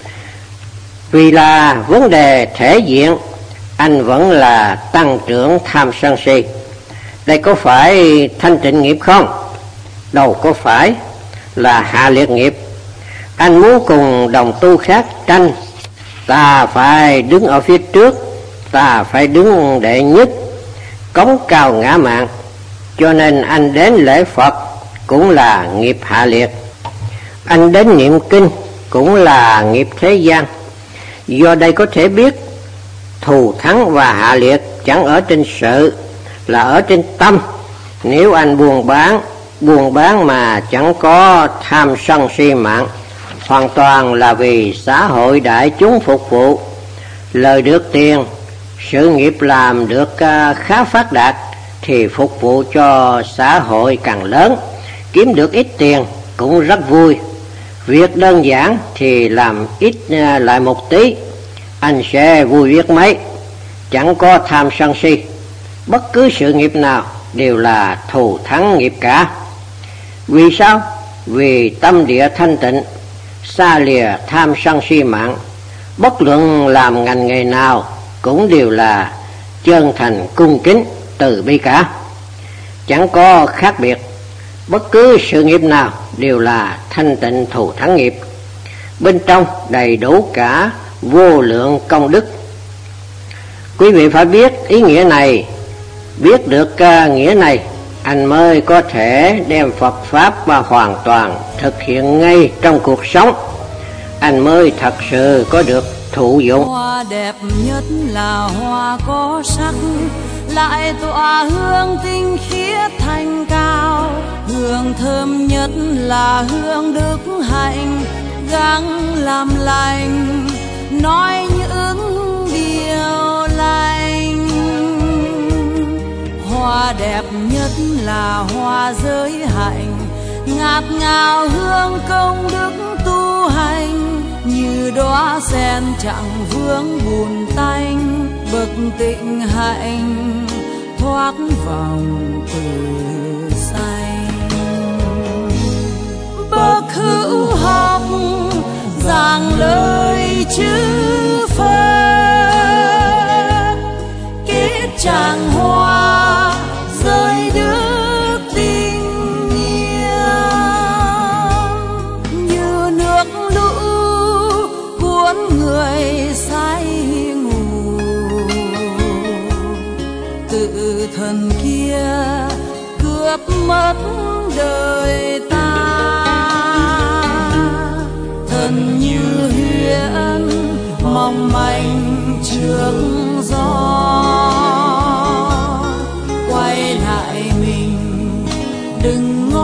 Vì là vấn đề thể diện, anh vẫn là tăng trưởng tham sân si. Đây có phải thanh tịnh nghiệp không? Đâu có phải, là hạ liệt nghiệp. Anh muốn cùng đồng tu khác tranh, ta phải đứng ở phía trước, ta phải đứng đệ nhất, cống cao ngã mạn. Cho nên anh đến lễ Phật cũng là nghiệp hạ liệt. Anh đến niệm kinh cũng là nghiệp thế gian. Do đây có thể biết thù thắng và hạ liệt chẳng ở trên sự, là ở trên tâm. Nếu anh buôn bán, buôn bán mà chẳng có tham sân si mạng, hoàn toàn là vì xã hội đại chúng phục vụ, lời được tiền, sự nghiệp làm được khá phát đạt thì phục vụ cho xã hội càng lớn, kiếm được ít tiền cũng rất vui. Việc đơn giản thì làm ít lại một tí, anh sẽ vui biết mấy, chẳng có tham sân si. Bất cứ sự nghiệp nào đều là thù thắng nghiệp cả. Vì sao? Vì tâm địa thanh tịnh, xa lìa tham sân si mạng. Bất luận làm ngành nghề nào cũng đều là chân thành cung kính từ bi cả, chẳng có khác biệt. Bất cứ sự nghiệp nào đều là thanh tịnh thù thắng nghiệp. Bên trong đầy đủ cả vô lượng công đức. Quý vị phải biết ý nghĩa này. Biết được uh, nghĩa này, anh mới có thể đem Phật Pháp và hoàn toàn thực hiện ngay trong cuộc sống. Anh mới thật sự có được thụ dụng. Hoa đẹp nhất là hoa có sắc, lại tỏa hương tinh khiết thanh cao. Hương thơm nhất là hương đức hạnh, gắng làm lành, nói những điều lành. Hoa đẹp nhất là hoa giới hạnh, ngạt ngào hương công đức tu hành, như đóa sen chẳng vướng bùn tanh, bậc tịnh hạnh thoát vòng tử sanh. Bậc hữu học giảng lời chữ Phật, kết tràng hoa rơi đức tình yêu, như nước lũ cuốn người say ngủ. Tự thần kia cướp mất đời ta, thân như huyễn mong manh trước gió. Quay lại mình đừng ngó